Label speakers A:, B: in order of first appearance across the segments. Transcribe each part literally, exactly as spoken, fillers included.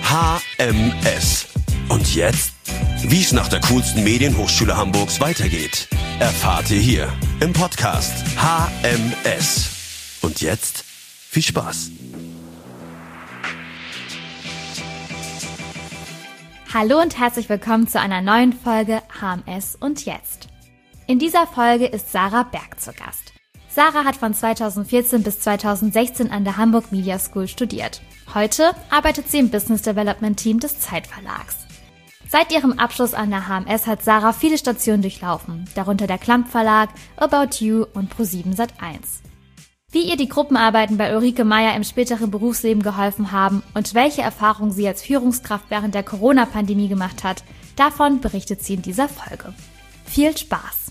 A: H M S. Und jetzt? Wie es nach der coolsten Medienhochschule Hamburgs weitergeht, erfahrt ihr hier im Podcast H M S. Und jetzt viel Spaß.
B: Hallo und herzlich willkommen zu einer neuen Folge H M S und jetzt. In dieser Folge ist Sarah Berg zu Gast. Sarah hat von zweitausendvierzehn bis zweitausendsechzehn an der Hamburg Media School studiert. Heute arbeitet sie im Business Development Team des Zeitverlags. Seit ihrem Abschluss an der H M S hat Sarah viele Stationen durchlaufen, darunter der Klamp Verlag, About You und ProSieben Sat eins. Wie ihr die Gruppenarbeiten bei Ulrike Meier im späteren Berufsleben geholfen haben und welche Erfahrungen sie als Führungskraft während der Corona-Pandemie gemacht hat, davon berichtet sie in dieser Folge. Viel Spaß!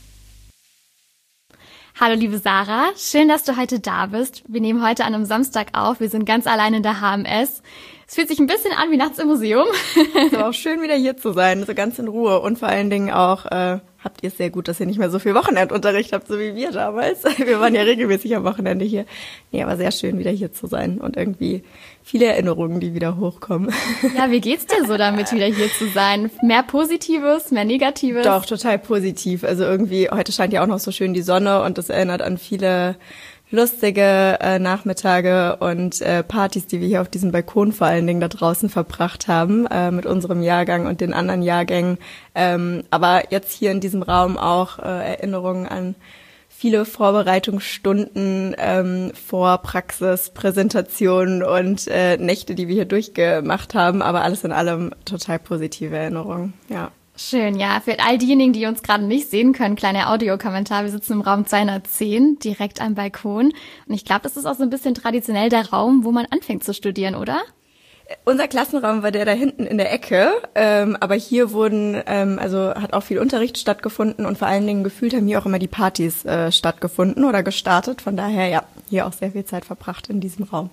B: Hallo liebe Sarah, schön, dass du heute da bist. Wir nehmen heute an einem Samstag auf, wir sind ganz allein in der H M S. Es fühlt sich ein bisschen an wie nachts im Museum.
C: Es ist aber auch schön, wieder hier zu sein, so ganz in Ruhe. Und vor allen Dingen auch, äh, habt ihr es sehr gut, dass ihr nicht mehr so viel Wochenendunterricht habt, so wie wir damals. Wir waren ja regelmäßig am Wochenende hier. Nee, aber sehr schön, wieder hier zu sein und irgendwie viele Erinnerungen, die wieder hochkommen.
B: Ja, wie geht's dir so damit, wieder hier zu sein? Mehr Positives, mehr Negatives?
C: Doch, total positiv. Also irgendwie, heute scheint ja auch noch so schön die Sonne und das erinnert an viele lustige äh, Nachmittage und äh, Partys, die wir hier auf diesem Balkon vor allen Dingen da draußen verbracht haben, äh, mit unserem Jahrgang und den anderen Jahrgängen. Ähm, aber jetzt hier in diesem Raum auch äh, Erinnerungen an viele Vorbereitungsstunden, ähm, Vorpraxis, Präsentationen und äh, Nächte, die wir hier durchgemacht haben. Aber alles in allem total positive Erinnerungen, ja.
B: Schön, ja. Für all diejenigen, die uns gerade nicht sehen können, kleiner Audiokommentar. Wir sitzen im Raum zweihundertzehn, direkt am Balkon. Und ich glaube, das ist auch so ein bisschen traditionell der Raum, wo man anfängt zu studieren, oder?
C: Unser Klassenraum war der da hinten in der Ecke, ähm, aber hier wurden, ähm, also hat auch viel Unterricht stattgefunden und vor allen Dingen gefühlt haben hier auch immer die Partys äh, stattgefunden oder gestartet. Von daher, ja, hier auch sehr viel Zeit verbracht in diesem Raum.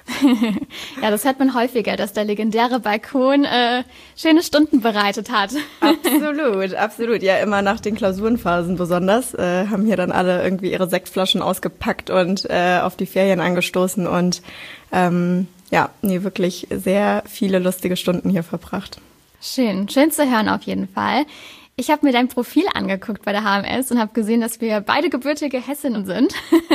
B: Ja, das hört man häufiger, dass der legendäre Balkon äh, schöne Stunden bereitet hat.
C: Absolut, absolut. Ja, immer nach den Klausurenphasen besonders äh, haben hier dann alle irgendwie ihre Sektflaschen ausgepackt und äh, auf die Ferien angestoßen und ähm, ja, nee, wirklich sehr viele lustige Stunden hier verbracht.
B: Schön, schön zu hören auf jeden Fall. Ich habe mir dein Profil angeguckt bei der H M S und habe gesehen, dass wir beide gebürtige Hessinnen sind.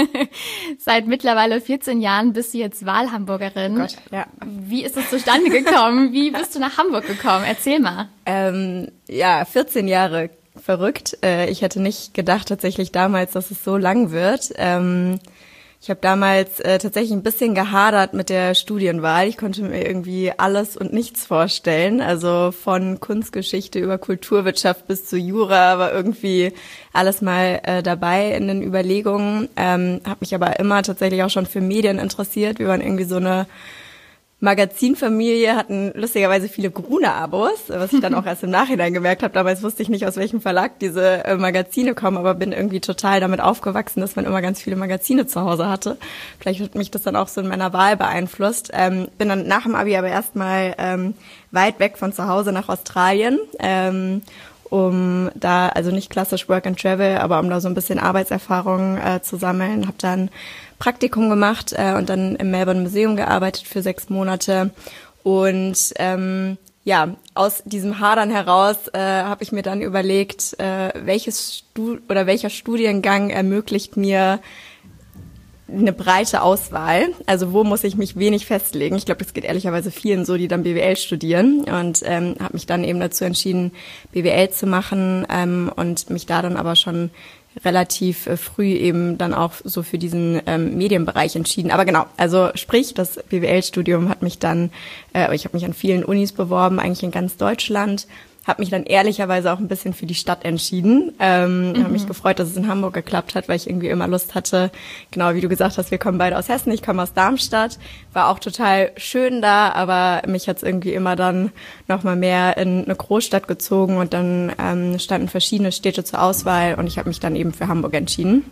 B: Seit mittlerweile vierzehn Jahren bist du jetzt Wahlhamburgerin.
C: Gott, ja.
B: Wie ist es zustande gekommen? Wie bist du nach Hamburg gekommen? Erzähl mal.
C: Ähm, ja, vierzehn Jahre, verrückt. Äh, ich hätte nicht gedacht tatsächlich damals, dass es so lang wird. Ähm, Ich habe damals äh, tatsächlich ein bisschen gehadert mit der Studienwahl. Ich konnte mir irgendwie alles und nichts vorstellen. Also von Kunstgeschichte über Kulturwirtschaft bis zu Jura war irgendwie alles mal äh, dabei in den Überlegungen. Ähm, habe mich aber immer tatsächlich auch schon für Medien interessiert. Wir waren irgendwie so eine Magazinfamilie, hatten lustigerweise viele Gruner-Abos, was ich dann auch erst im Nachhinein gemerkt habe. Damals wusste ich nicht, aus welchem Verlag diese äh, Magazine kommen, aber bin irgendwie total damit aufgewachsen, dass man immer ganz viele Magazine zu Hause hatte. Vielleicht hat mich das dann auch so in meiner Wahl beeinflusst. Ähm, bin dann nach dem Abi aber erstmal ähm, weit weg von zu Hause nach Australien, ähm, um da, also nicht klassisch Work and Travel, aber um da so ein bisschen Arbeitserfahrung äh, zu sammeln. Habe dann Praktikum gemacht äh, und dann im Melbourne Museum gearbeitet für sechs Monate. Und ähm, ja, aus diesem Hadern heraus äh, habe ich mir dann überlegt, äh, welches Stu- oder welcher Studiengang ermöglicht mir eine breite Auswahl. Also wo muss ich mich wenig festlegen? Ich glaube, das geht ehrlicherweise vielen so, die dann B W L studieren. Und ähm, habe mich dann eben dazu entschieden, B W L zu machen ähm, und mich da dann aber schon relativ äh, früh eben dann auch so für diesen ähm, Medienbereich entschieden. Aber genau, also sprich, das B W L-Studium hat mich dann, äh, ich habe mich an vielen Unis beworben, eigentlich in ganz Deutschland, habe mich dann ehrlicherweise auch ein bisschen für die Stadt entschieden. Ähm, mhm. Habe mich gefreut, dass es in Hamburg geklappt hat, weil ich irgendwie immer Lust hatte. Genau, wie du gesagt hast, wir kommen beide aus Hessen, ich komme aus Darmstadt. War auch total schön da, aber mich hat's irgendwie immer dann noch mal mehr in eine Großstadt gezogen und dann ähm, standen verschiedene Städte zur Auswahl und ich habe mich dann eben für Hamburg entschieden.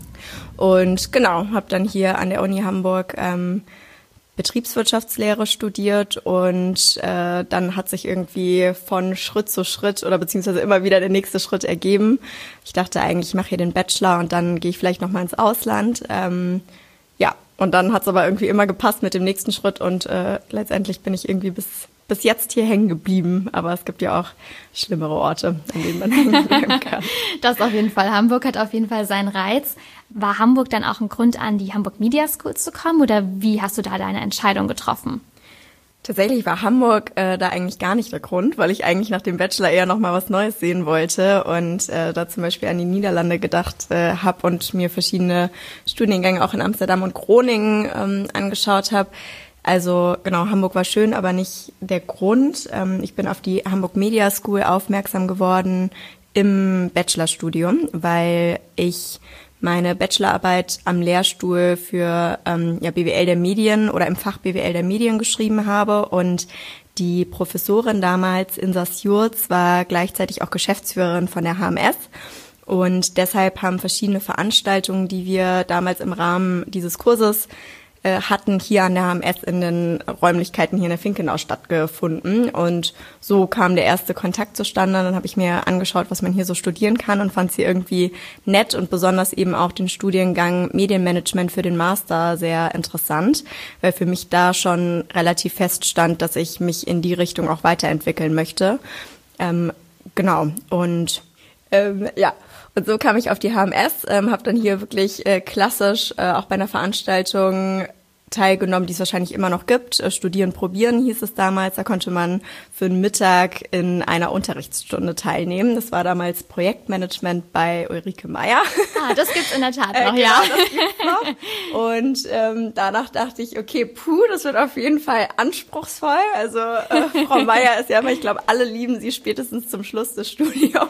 C: Und genau, habe dann hier an der Uni Hamburg ähm, Betriebswirtschaftslehre studiert und äh, dann hat sich irgendwie von Schritt zu Schritt oder beziehungsweise immer wieder der nächste Schritt ergeben. Ich dachte eigentlich, ich mache hier den Bachelor und dann gehe ich vielleicht noch mal ins Ausland. Ähm, ja, und dann hat es aber irgendwie immer gepasst mit dem nächsten Schritt und äh, letztendlich bin ich irgendwie bis bis jetzt hier hängen geblieben, aber es gibt ja auch schlimmere Orte, an denen man hängen bleiben kann.
B: Das auf jeden Fall. Hamburg hat auf jeden Fall seinen Reiz. War Hamburg dann auch ein Grund, an die Hamburg Media School zu kommen oder wie hast du da deine Entscheidung getroffen?
C: Tatsächlich war Hamburg äh, da eigentlich gar nicht der Grund, weil ich eigentlich nach dem Bachelor eher noch mal was Neues sehen wollte und äh, da zum Beispiel an die Niederlande gedacht äh, habe und mir verschiedene Studiengänge auch in Amsterdam und Groningen ähm, angeschaut habe. Also genau, Hamburg war schön, aber nicht der Grund. Ähm, ich bin auf die Hamburg Media School aufmerksam geworden im Bachelorstudium, weil ich meine Bachelorarbeit am Lehrstuhl für ähm, ja, B W L der Medien oder im Fach B W L der Medien geschrieben habe und die Professorin damals, Insa Sjurz, war gleichzeitig auch Geschäftsführerin von der H M S und deshalb haben verschiedene Veranstaltungen, die wir damals im Rahmen dieses Kurses hatten hier an der H M S in den Räumlichkeiten hier in der Finkenau stattgefunden und so kam der erste Kontakt zustande. Dann habe ich mir angeschaut, was man hier so studieren kann und fand sie irgendwie nett und besonders eben auch den Studiengang Medienmanagement für den Master sehr interessant, weil für mich da schon relativ feststand, dass ich mich in die Richtung auch weiterentwickeln möchte. Ähm, genau und ähm, ja. Und so kam ich auf die H M S, ähm, habe dann hier wirklich äh, klassisch äh, auch bei einer Veranstaltung teilgenommen, die es wahrscheinlich immer noch gibt. Äh, Studieren, probieren hieß es damals. Da konnte man für einen Mittag in einer Unterrichtsstunde teilnehmen. Das war damals Projektmanagement bei Ulrike Meier.
B: Ah, das gibt's in der Tat noch,
C: äh,
B: ja.
C: Genau, das gibt's noch. Und ähm, danach dachte ich, okay, puh, das wird auf jeden Fall anspruchsvoll. Also äh, Frau Meier ist ja immer, ich glaube, alle lieben sie spätestens zum Schluss des Studiums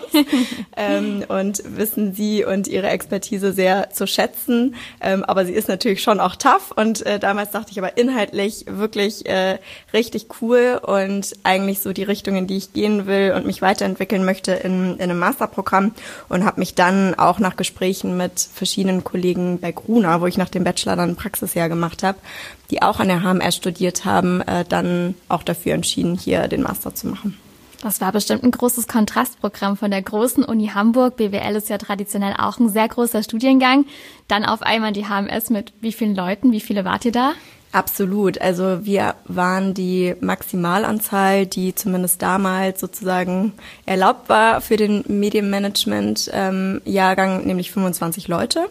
C: ähm, und wissen sie und ihre Expertise sehr zu schätzen. Ähm, aber sie ist natürlich schon auch tough und äh, damals dachte ich aber inhaltlich wirklich äh, richtig cool und eigentlich so die Richtung, in die ich gehen will und mich weiterentwickeln möchte in, in einem Masterprogramm und habe mich dann auch nach Gesprächen mit verschiedenen Kollegen bei Gruner, wo ich nach dem Bachelor dann ein Praxisjahr gemacht habe, die auch an der H M S studiert haben, äh, dann auch dafür entschieden, hier den Master zu machen.
B: Das war bestimmt ein großes Kontrastprogramm von der großen Uni Hamburg. B W L ist ja traditionell auch ein sehr großer Studiengang. Dann auf einmal die H M S mit wie vielen Leuten? Wie viele wart ihr da?
C: Absolut. Also wir waren die Maximalanzahl, die zumindest damals sozusagen erlaubt war für den Medienmanagement-Jahrgang, nämlich fünfundzwanzig Leute.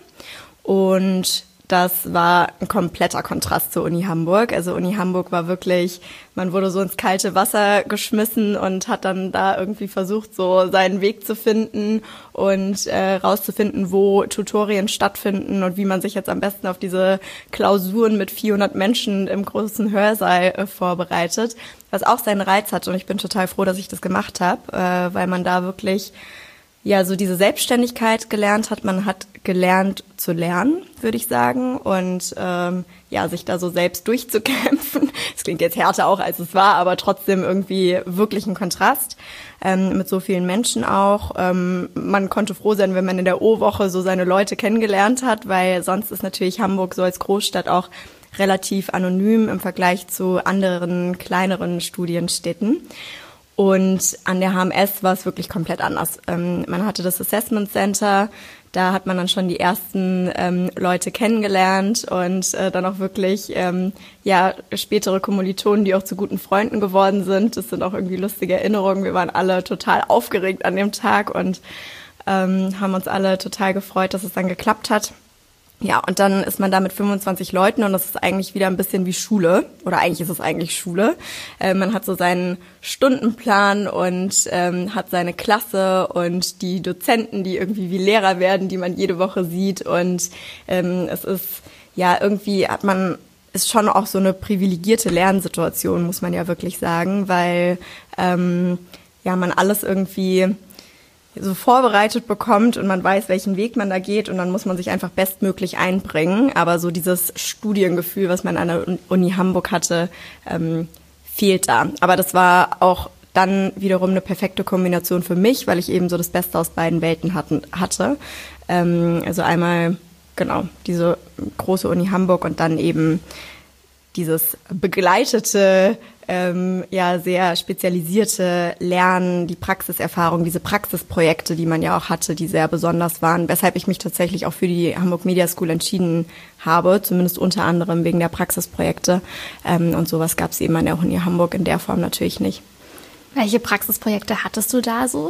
C: Und das war ein kompletter Kontrast zur Uni Hamburg. Also Uni Hamburg war wirklich, man wurde so ins kalte Wasser geschmissen und hat dann da irgendwie versucht, so seinen Weg zu finden und äh, rauszufinden, wo Tutorien stattfinden und wie man sich jetzt am besten auf diese Klausuren mit vierhundert Menschen im großen Hörsaal äh, vorbereitet, was auch seinen Reiz hat. Und ich bin total froh, dass ich das gemacht habe, äh, weil man da wirklich ja so diese Selbstständigkeit gelernt hat. Man hat gelernt zu lernen, würde ich sagen, und ähm, ja, sich da so selbst durchzukämpfen. Das klingt jetzt härter auch, als es war, aber trotzdem irgendwie wirklich ein Kontrast ähm, mit so vielen Menschen auch. Ähm, man konnte froh sein, wenn man in der O-Woche so seine Leute kennengelernt hat, weil sonst ist natürlich Hamburg so als Großstadt auch relativ anonym im Vergleich zu anderen kleineren Studienstädten. Und an der H M S war es wirklich komplett anders. Ähm, man hatte das Assessment Center, da hat man dann schon die ersten ähm, Leute kennengelernt und äh, dann auch wirklich ähm, ja spätere Kommilitonen, die auch zu guten Freunden geworden sind. Das sind auch irgendwie lustige Erinnerungen. Wir waren alle total aufgeregt an dem Tag und ähm, haben uns alle total gefreut, dass es dann geklappt hat. Ja, und dann ist man da mit fünfundzwanzig Leuten und das ist eigentlich wieder ein bisschen wie Schule. Oder eigentlich ist es eigentlich Schule. Äh, man hat so seinen Stundenplan und ähm, hat seine Klasse und die Dozenten, die irgendwie wie Lehrer werden, die man jede Woche sieht. Und ähm, es ist, ja, irgendwie hat man, ist schon auch so eine privilegierte Lernsituation, muss man ja wirklich sagen, weil ähm, ja man alles irgendwie so vorbereitet bekommt und man weiß, welchen Weg man da geht und dann muss man sich einfach bestmöglich einbringen. Aber so dieses Studiengefühl, was man an der Uni Hamburg hatte, ähm, fehlt da. Aber das war auch dann wiederum eine perfekte Kombination für mich, weil ich eben so das Beste aus beiden Welten hatten, hatte. Ähm, also einmal, genau, diese große Uni Hamburg und dann eben dieses begleitete, ähm, ja sehr spezialisierte Lernen, die Praxiserfahrung, diese Praxisprojekte, die man ja auch hatte, die sehr besonders waren, weshalb ich mich tatsächlich auch für die Hamburg Media School entschieden habe, zumindest unter anderem wegen der Praxisprojekte. Ähm, und sowas gab es eben an der Uni Hamburg in der Form natürlich nicht.
B: Welche Praxisprojekte hattest du da so?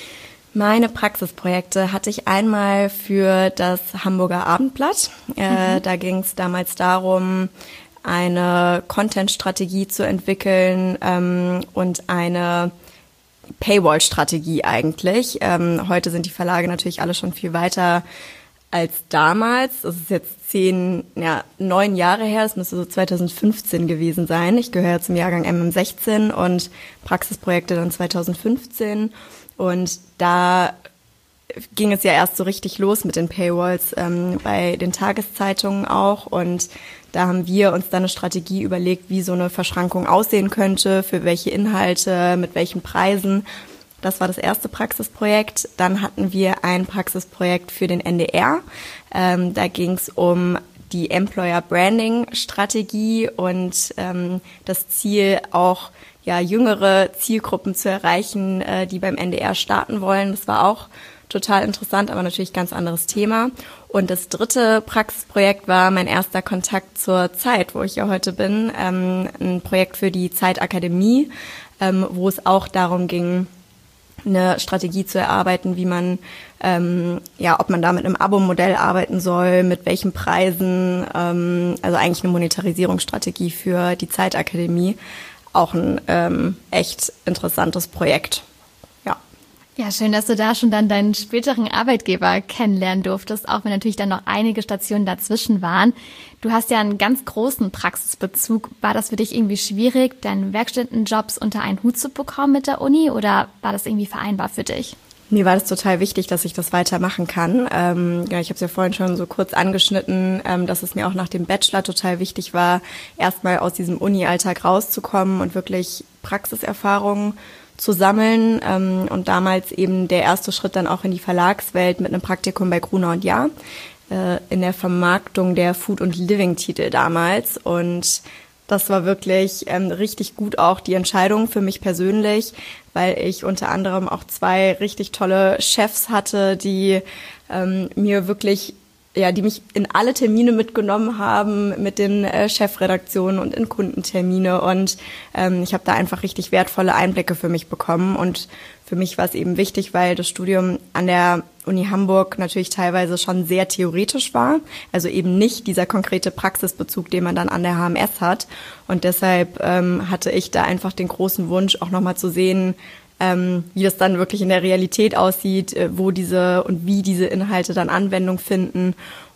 C: Meine Praxisprojekte hatte ich einmal für das Hamburger Abendblatt. Äh, mhm. Da ging es damals darum, eine Content-Strategie zu entwickeln ähm, und eine Paywall-Strategie eigentlich. Ähm, heute sind die Verlage natürlich alle schon viel weiter als damals. Das ist jetzt zehn, ja, neun Jahre her. Das müsste so zweitausendfünfzehn gewesen sein. Ich gehöre zum Jahrgang M M sechzehn und Praxisprojekte dann zweitausendfünfzehn. Und da ging es ja erst so richtig los mit den Paywalls ähm, bei den Tageszeitungen auch. Und da haben wir uns dann eine Strategie überlegt, wie so eine Verschrankung aussehen könnte, für welche Inhalte, mit welchen Preisen. Das war das erste Praxisprojekt. Dann hatten wir ein Praxisprojekt für den N D R. Ähm, da ging es um die Employer Branding Strategie und ähm, das Ziel auch, ja, jüngere Zielgruppen zu erreichen, äh, die beim N D R starten wollen. Das war auch total interessant, aber natürlich ganz anderes Thema. Und das dritte Praxisprojekt war mein erster Kontakt zur Zeit, wo ich ja heute bin. Ähm, ein Projekt für die Zeitakademie, ähm, wo es auch darum ging, eine Strategie zu erarbeiten, wie man, ähm, ja, ob man da mit einem Abo-Modell arbeiten soll, mit welchen Preisen, ähm, also eigentlich eine Monetarisierungsstrategie für die Zeitakademie. Auch ein ähm, echt interessantes Projekt. Ja.
B: Ja, schön, dass du da schon dann deinen späteren Arbeitgeber kennenlernen durftest, auch wenn natürlich dann noch einige Stationen dazwischen waren. Du hast ja einen ganz großen Praxisbezug. War das für dich irgendwie schwierig, deine Werkstättenjobs unter einen Hut zu bekommen mit der Uni, oder war das irgendwie vereinbar für dich?
C: Mir war das total wichtig, dass ich das weitermachen kann. Ähm, ja, ich habe es ja vorhin schon so kurz angeschnitten, ähm, dass es mir auch nach dem Bachelor total wichtig war, erstmal aus diesem Uni-Alltag rauszukommen und wirklich Praxiserfahrungen zu sammeln. Ähm, und damals eben der erste Schritt dann auch in die Verlagswelt mit einem Praktikum bei Gruner und Jahr äh, in der Vermarktung der Food- und Living-Titel damals. Und das war wirklich ähm, richtig gut auch die Entscheidung für mich persönlich, weil ich unter anderem auch zwei richtig tolle Chefs hatte, die ähm, mir wirklich, ja, die mich in alle Termine mitgenommen haben, mit den äh, Chefredaktionen und in Kundentermine. Und ähm, ich habe da einfach richtig wertvolle Einblicke für mich bekommen. Und für mich war es eben wichtig, weil das Studium an der Uni Hamburg natürlich teilweise schon sehr theoretisch war. Also eben nicht dieser konkrete Praxisbezug, den man dann an der H M S hat. Und deshalb ähm, hatte ich da einfach den großen Wunsch, auch nochmal zu sehen, ähm, wie das dann wirklich in der Realität aussieht, äh, wo diese und wie diese Inhalte dann Anwendung finden.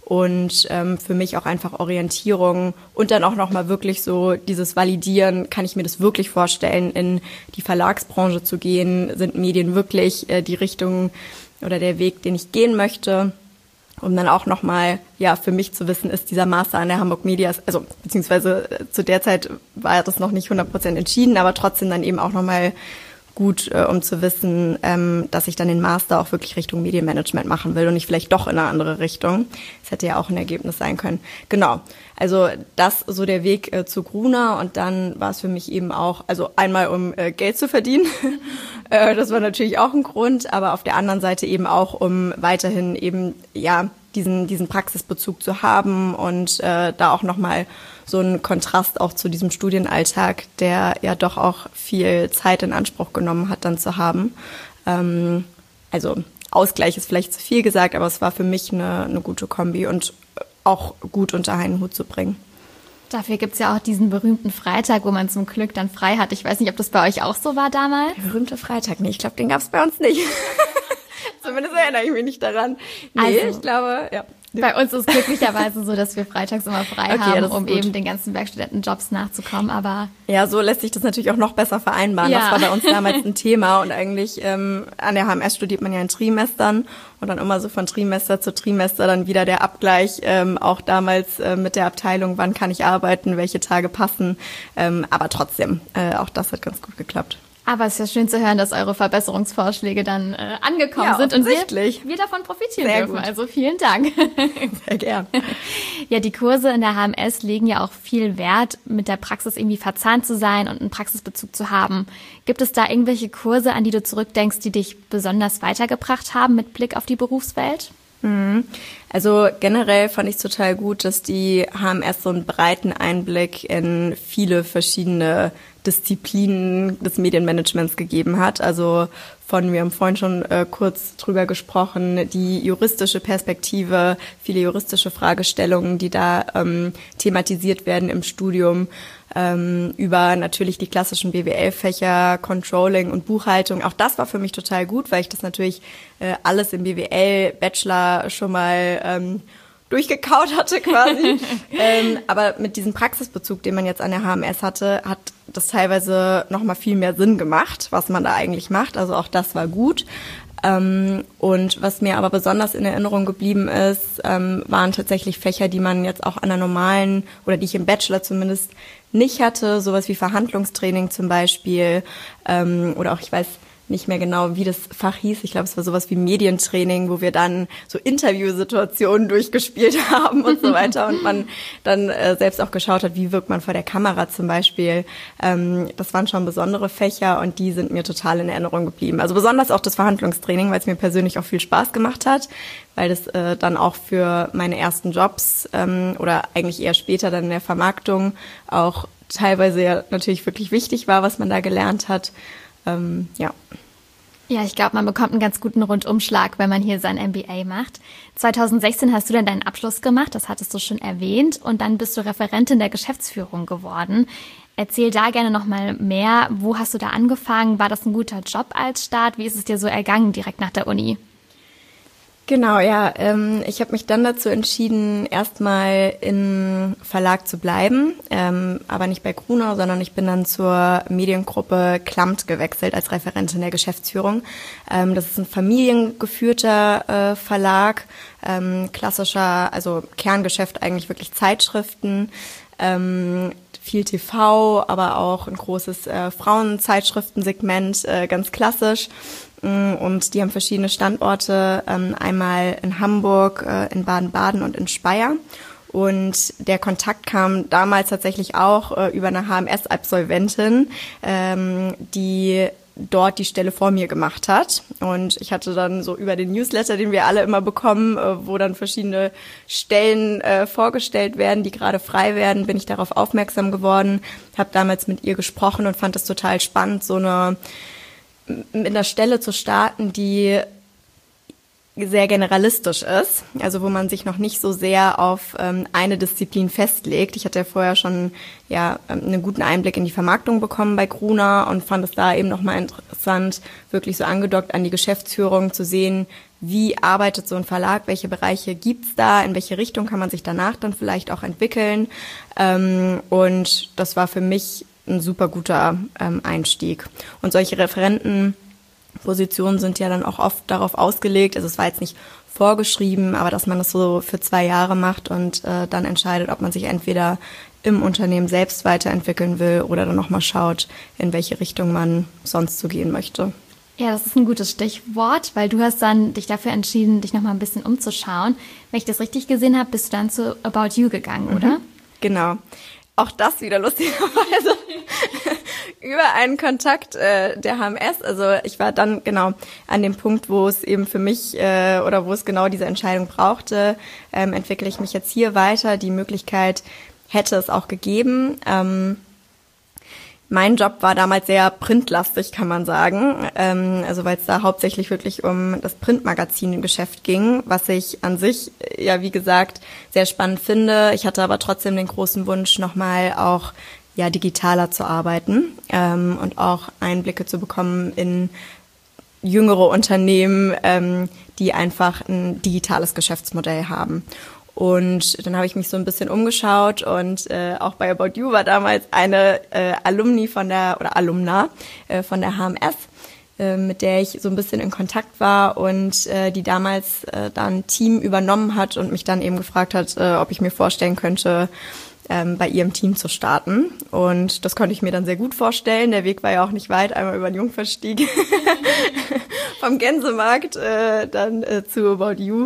C: Und ähm, für mich auch einfach Orientierung und dann auch nochmal wirklich so dieses Validieren, kann ich mir das wirklich vorstellen, in die Verlagsbranche zu gehen? Sind Medien wirklich äh, die Richtung oder der Weg, den ich gehen möchte? Um dann auch nochmal, ja, für mich zu wissen, ist dieser Master an der Hamburg Media, also beziehungsweise äh, zu der Zeit war das noch nicht hundert Prozent entschieden, aber trotzdem dann eben auch nochmal gut, äh, um zu wissen, ähm, dass ich dann den Master auch wirklich Richtung Medienmanagement machen will und nicht vielleicht doch in eine andere Richtung. Das hätte ja auch ein Ergebnis sein können. Genau, also das so der Weg äh, zu Gruner, und dann war es für mich eben auch, also einmal um äh, Geld zu verdienen, äh, das war natürlich auch ein Grund, aber auf der anderen Seite eben auch, um weiterhin eben, ja, diesen diesen Praxisbezug zu haben und äh, da auch nochmal so ein Kontrast auch zu diesem Studienalltag, der ja doch auch viel Zeit in Anspruch genommen hat, dann zu haben. Ähm, also Ausgleich ist vielleicht zu viel gesagt, aber es war für mich eine, eine gute Kombi und auch gut unter einen Hut zu bringen.
B: Dafür gibt's ja auch diesen berühmten Freitag, wo man zum Glück dann frei hat. Ich weiß nicht, ob das bei euch auch so war damals.
C: Der berühmte Freitag, nee, ich glaube, den gab's bei uns nicht. Zumindest erinnere ich mich nicht daran. Nee, also, ich glaube, ja.
B: Bei uns ist es glücklicherweise so, dass wir freitags immer frei okay, haben, um gut. eben den ganzen Werkstudentenjobs nachzukommen. Aber
C: ja, so lässt sich das natürlich auch noch besser vereinbaren. Ja. Das war bei uns damals ein Thema. Und eigentlich ähm, an der H M S studiert man ja in Trimestern. Und dann immer so von Trimester zu Trimester dann wieder der Abgleich. Ähm, auch damals äh, mit der Abteilung, wann kann ich arbeiten, welche Tage passen. Ähm, aber trotzdem, äh, auch das hat ganz gut geklappt.
B: Aber es ist ja schön zu hören, dass eure Verbesserungsvorschläge dann äh, angekommen
C: ja,
B: sind und wir, wir davon profitieren
C: Sehr
B: dürfen.
C: Gut.
B: Also vielen Dank.
C: Sehr gern.
B: Ja, die Kurse in der H M S legen ja auch viel Wert, mit der Praxis irgendwie verzahnt zu sein und einen Praxisbezug zu haben. Gibt es da irgendwelche Kurse, an die du zurückdenkst, die dich besonders weitergebracht haben mit Blick auf die Berufswelt?
C: Also generell fand ich es total gut, dass die H M S so einen breiten Einblick in viele verschiedene Disziplinen des Medienmanagements gegeben hat. Also von, wir haben vorhin schon äh, kurz drüber gesprochen, die juristische Perspektive, viele juristische Fragestellungen, die da ähm, thematisiert werden im Studium, ähm, über natürlich die klassischen B W L-Fächer, Controlling und Buchhaltung. Auch das war für mich total gut, weil ich das natürlich äh, alles im B W L-Bachelor schon mal ähm, durchgekaut hatte quasi. ähm, aber mit diesem Praxisbezug, den man jetzt an der H M S hatte, hat das teilweise noch mal viel mehr Sinn gemacht, was man da eigentlich macht. Also auch das war gut. Ähm, und was mir aber besonders in Erinnerung geblieben ist, ähm, waren tatsächlich Fächer, die man jetzt auch an der normalen, oder die ich im Bachelor zumindest nicht hatte, sowas wie Verhandlungstraining zum Beispiel, ähm, oder auch, ich weiß nicht mehr genau, wie das Fach hieß. Ich glaube, es war sowas wie Medientraining, wo wir dann so Interviewsituationen durchgespielt haben und so weiter und man dann äh, selbst auch geschaut hat, wie wirkt man vor der Kamera zum Beispiel. Ähm, das waren schon besondere Fächer und die sind mir total in Erinnerung geblieben. Also besonders auch das Verhandlungstraining, weil es mir persönlich auch viel Spaß gemacht hat, weil das äh, dann auch für meine ersten Jobs ähm, oder eigentlich eher später dann in der Vermarktung auch teilweise ja natürlich wirklich wichtig war, was man da gelernt hat. Ähm, ja.
B: Ja, ich glaube, man bekommt einen ganz guten Rundumschlag, wenn man hier sein M B A macht. zwanzig sechzehn hast du dann deinen Abschluss gemacht, das hattest du schon erwähnt, und dann bist du Referentin der Geschäftsführung geworden. Erzähl da gerne nochmal mehr. Wo hast du da angefangen? War das ein guter Job als Start? Wie ist es dir so ergangen direkt nach der Uni?
C: Genau, ja. Ähm, ich habe mich dann dazu entschieden, erstmal im Verlag zu bleiben, ähm, aber nicht bei Gruner, sondern ich bin dann zur Mediengruppe Klamt gewechselt als Referentin der Geschäftsführung. Ähm, das ist ein familiengeführter äh, Verlag, ähm, klassischer, also Kerngeschäft eigentlich wirklich Zeitschriften, ähm, viel T V, aber auch ein großes äh, Frauenzeitschriftensegment, äh, ganz klassisch. Und die haben verschiedene Standorte, ähm, einmal in Hamburg, äh, in Baden-Baden und in Speyer. Und der Kontakt kam damals tatsächlich auch äh, über eine H M S-Absolventin, ähm, die dort die Stelle vor mir gemacht hat. Und ich hatte dann so über den Newsletter, den wir alle immer bekommen, äh, wo dann verschiedene Stellen äh, vorgestellt werden, die gerade frei werden, bin ich darauf aufmerksam geworden, habe damals mit ihr gesprochen und fand es total spannend, so eine mit einer Stelle zu starten, die sehr generalistisch ist, also wo man sich noch nicht so sehr auf ähm, eine Disziplin festlegt. Ich hatte ja vorher schon ja einen guten Einblick in die Vermarktung bekommen bei Gruner und fand es da eben nochmal interessant, wirklich so angedockt an die Geschäftsführung zu sehen, wie arbeitet so ein Verlag, welche Bereiche gibt's da, in welche Richtung kann man sich danach dann vielleicht auch entwickeln. Ähm, und das war für mich ein super guter ähm, Einstieg. Und solche Referentenpositionen sind ja dann auch oft darauf ausgelegt, also es war jetzt nicht vorgeschrieben, aber dass man das so für zwei Jahre macht und äh, dann entscheidet, ob man sich entweder im Unternehmen selbst weiterentwickeln will oder dann nochmal schaut, in welche Richtung man sonst so gehen möchte.
B: Ja, das ist ein gutes Stichwort, weil du hast dann dich dafür entschieden, dich nochmal ein bisschen umzuschauen. Wenn ich das richtig gesehen habe, bist du dann zu About You gegangen, mhm. oder?
C: Genau. Auch das wieder lustigerweise über einen Kontakt äh, der H M S. Also ich war dann genau an dem Punkt, wo es eben für mich äh, oder wo es genau diese Entscheidung brauchte, ähm, entwickle ich mich jetzt hier weiter. Die Möglichkeit hätte es auch gegeben. Ähm, Mein Job war damals sehr printlastig, kann man sagen, ähm, also weil es da hauptsächlich wirklich um das Printmagazingeschäft ging, was ich an sich, ja wie gesagt, sehr spannend finde. Ich hatte aber trotzdem den großen Wunsch, nochmal auch ja digitaler zu arbeiten ähm, und auch Einblicke zu bekommen in jüngere Unternehmen, ähm, die einfach ein digitales Geschäftsmodell haben. Und dann habe ich mich so ein bisschen umgeschaut und äh, auch bei About You war damals eine äh, Alumni von der oder Alumna äh, von der H M S, äh, mit der ich so ein bisschen in Kontakt war und äh, die damals äh, dann ein Team übernommen hat und mich dann eben gefragt hat, äh, ob ich mir vorstellen könnte, ähm, bei ihrem Team zu starten. Und das konnte ich mir dann sehr gut vorstellen. Der Weg war ja auch nicht weit, einmal über den Jungfernstieg vom Gänsemarkt äh, dann äh, zu About You.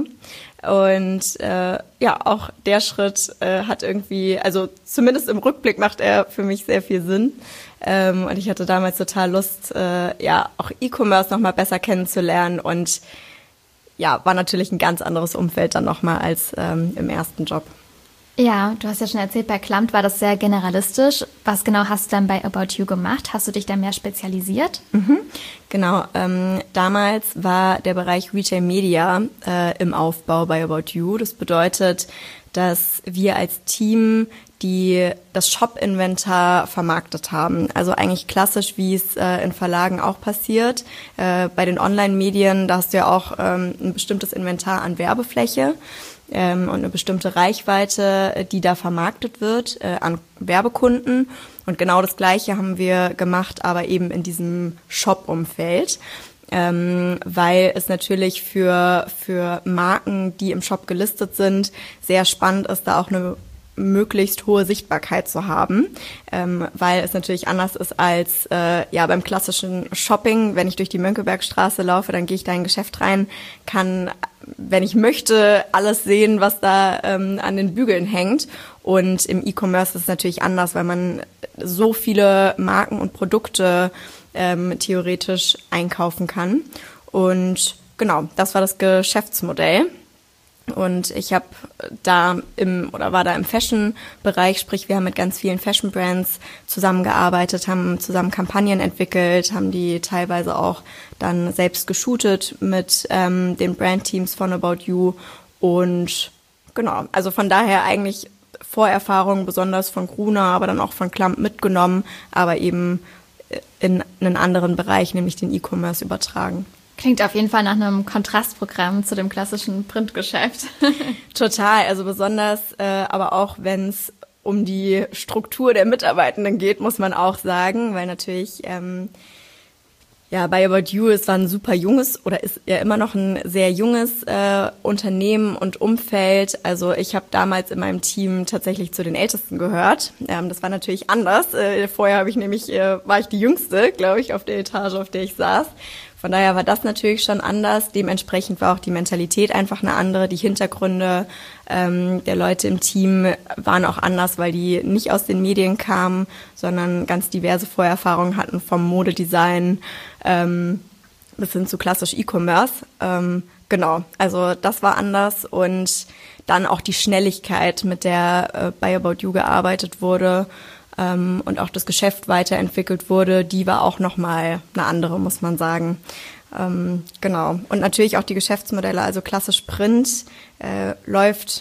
C: Und äh, ja, auch der Schritt äh, hat irgendwie, also zumindest im Rückblick macht er für mich sehr viel Sinn. Ähm, und ich hatte damals total Lust, äh, ja, auch E-Commerce nochmal besser kennenzulernen. Und ja, war natürlich ein ganz anderes Umfeld dann nochmal als ähm, im ersten Job.
B: Ja, du hast ja schon erzählt, bei Klamt war das sehr generalistisch. Was genau hast du dann bei About You gemacht? Hast du dich da mehr spezialisiert?
C: Mhm, genau, ähm, damals war der Bereich Retail Media äh, im Aufbau bei About You. Das bedeutet, dass wir als Team die das Shop-Inventar vermarktet haben. Also eigentlich klassisch, wie es äh, in Verlagen auch passiert. Äh, bei den Online-Medien, da hast du ja auch ähm, ein bestimmtes Inventar an Werbefläche. Ähm, und eine bestimmte Reichweite, die da vermarktet wird äh, an Werbekunden. Und genau das Gleiche haben wir gemacht, aber eben in diesem Shop-Umfeld, ähm, weil es natürlich für für Marken, die im Shop gelistet sind, sehr spannend ist, da auch eine möglichst hohe Sichtbarkeit zu haben, ähm, weil es natürlich anders ist als äh, ja beim klassischen Shopping. Wenn ich durch die Mönckebergstraße laufe, dann gehe ich da in ein Geschäft rein, kann, wenn ich möchte, alles sehen, was da ähm, an den Bügeln hängt. Und im E-Commerce ist es natürlich anders, weil man so viele Marken und Produkte ähm, theoretisch einkaufen kann. Und genau, das war das Geschäftsmodell. Und ich habe da im oder war da im Fashion-Bereich, sprich wir haben mit ganz vielen Fashion-Brands zusammengearbeitet, haben zusammen Kampagnen entwickelt, haben die teilweise auch dann selbst geshootet mit ähm, den Brandteams von About You. Und genau, also von daher eigentlich Vorerfahrungen besonders von Gruner, aber dann auch von Klamt mitgenommen, aber eben in einen anderen Bereich, nämlich den E-Commerce übertragen.
B: Klingt auf jeden Fall nach einem Kontrastprogramm zu dem klassischen Printgeschäft.
C: Total, also besonders, äh, aber auch wenn es um die Struktur der Mitarbeitenden geht, muss man auch sagen, weil natürlich ähm, ja bei About You, es war ein super junges oder ist ja immer noch ein sehr junges äh, Unternehmen und Umfeld. Also ich habe damals in meinem Team tatsächlich zu den Ältesten gehört. Ähm, das war natürlich anders. Äh, vorher habe ich nämlich äh, war ich die Jüngste, glaube ich, auf der Etage, auf der ich saß. Von daher war das natürlich schon anders. Dementsprechend war auch die Mentalität einfach eine andere. Die Hintergründe ähm, der Leute im Team waren auch anders, weil die nicht aus den Medien kamen, sondern ganz diverse Vorerfahrungen hatten vom Modedesign ähm, bis hin zu klassisch E-Commerce. Ähm, genau, also das war anders. Und dann auch die Schnelligkeit, mit der äh, bei About You gearbeitet wurde, Ähm, und auch das Geschäft weiterentwickelt wurde, die war auch nochmal eine andere, muss man sagen. Ähm, genau. Und natürlich auch die Geschäftsmodelle, also klassisch Print äh, läuft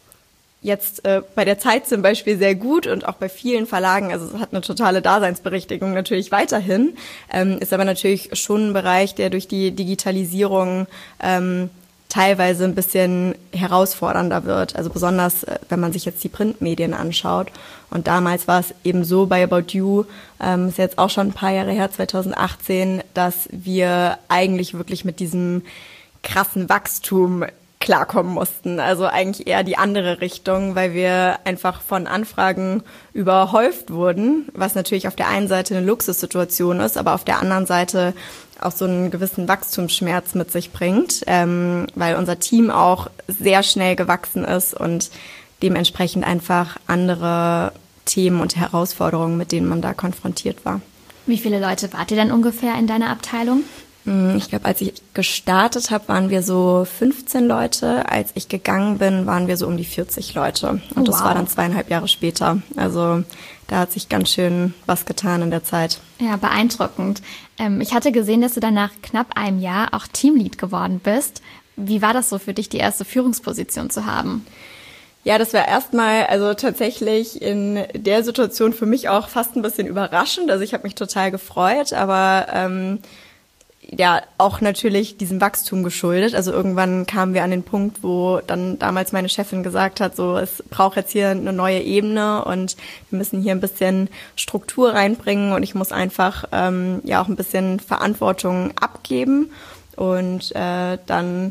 C: jetzt äh, bei der Zeit zum Beispiel sehr gut und auch bei vielen Verlagen, also es hat eine totale Daseinsberechtigung natürlich weiterhin, ähm, ist aber natürlich schon ein Bereich, der durch die Digitalisierung ähm, teilweise ein bisschen herausfordernder wird. Also besonders, wenn man sich jetzt die Printmedien anschaut. Und damals war es eben so bei About You, ähm, ist jetzt auch schon ein paar Jahre her, zwanzig achtzehn, dass wir eigentlich wirklich mit diesem krassen Wachstum klarkommen mussten. Also eigentlich eher die andere Richtung, weil wir einfach von Anfragen überhäuft wurden, was natürlich auf der einen Seite eine Luxussituation ist, aber auf der anderen Seite auch so einen gewissen Wachstumsschmerz mit sich bringt, ähm, weil unser Team auch sehr schnell gewachsen ist und dementsprechend einfach andere Themen und Herausforderungen, mit denen man da konfrontiert war.
B: Wie viele Leute wart ihr denn ungefähr in deiner Abteilung?
C: Ich glaube, als ich gestartet habe, waren wir so fünfzehn Leute. Als ich gegangen bin, waren wir so um die vierzig Leute. Und das
B: wow.
C: war dann zweieinhalb Jahre später. Also da hat sich ganz schön was getan in der Zeit.
B: Ja, beeindruckend. Ähm, ich hatte gesehen, dass du dann nach knapp einem Jahr auch Teamlead geworden bist. Wie war das so für dich, die erste Führungsposition zu haben?
C: Ja, das war erstmal, also tatsächlich in der Situation für mich auch fast ein bisschen überraschend. Also ich habe mich total gefreut, aber ähm, ja, auch natürlich diesem Wachstum geschuldet. Also irgendwann kamen wir an den Punkt, wo dann damals meine Chefin gesagt hat, so, es braucht jetzt hier eine neue Ebene und wir müssen hier ein bisschen Struktur reinbringen und ich muss einfach ähm, ja auch ein bisschen Verantwortung abgeben. Und äh, dann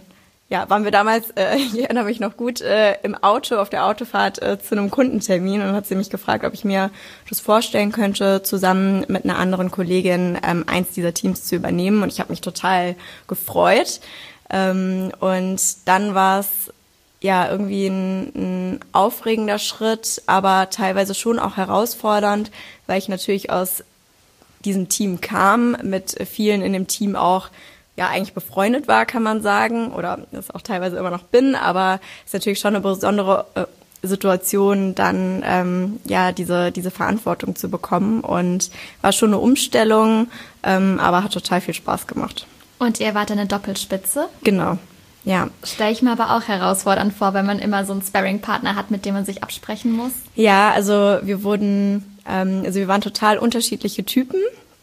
C: ja, waren wir damals, äh, ich erinnere mich noch gut, äh, im Auto, auf der Autofahrt äh, zu einem Kundentermin und hat sie mich gefragt, ob ich mir das vorstellen könnte, zusammen mit einer anderen Kollegin ähm, eins dieser Teams zu übernehmen. Und ich habe mich total gefreut. Ähm, und dann war es ja irgendwie ein, ein aufregender Schritt, aber teilweise schon auch herausfordernd, weil ich natürlich aus diesem Team kam, mit vielen in dem Team auch ja eigentlich befreundet war, kann man sagen, oder das auch teilweise immer noch bin, aber es ist natürlich schon eine besondere äh, Situation, dann ähm, ja diese diese Verantwortung zu bekommen, und war schon eine Umstellung, ähm, aber hat total viel Spaß gemacht.
B: Und ihr wart eine Doppelspitze?
C: Genau, ja.
B: Stelle ich mir aber auch herausfordernd vor, wenn man immer so einen Sparring-Partner hat, mit dem man sich absprechen muss.
C: Ja, also wir wurden, ähm, also wir waren total unterschiedliche Typen.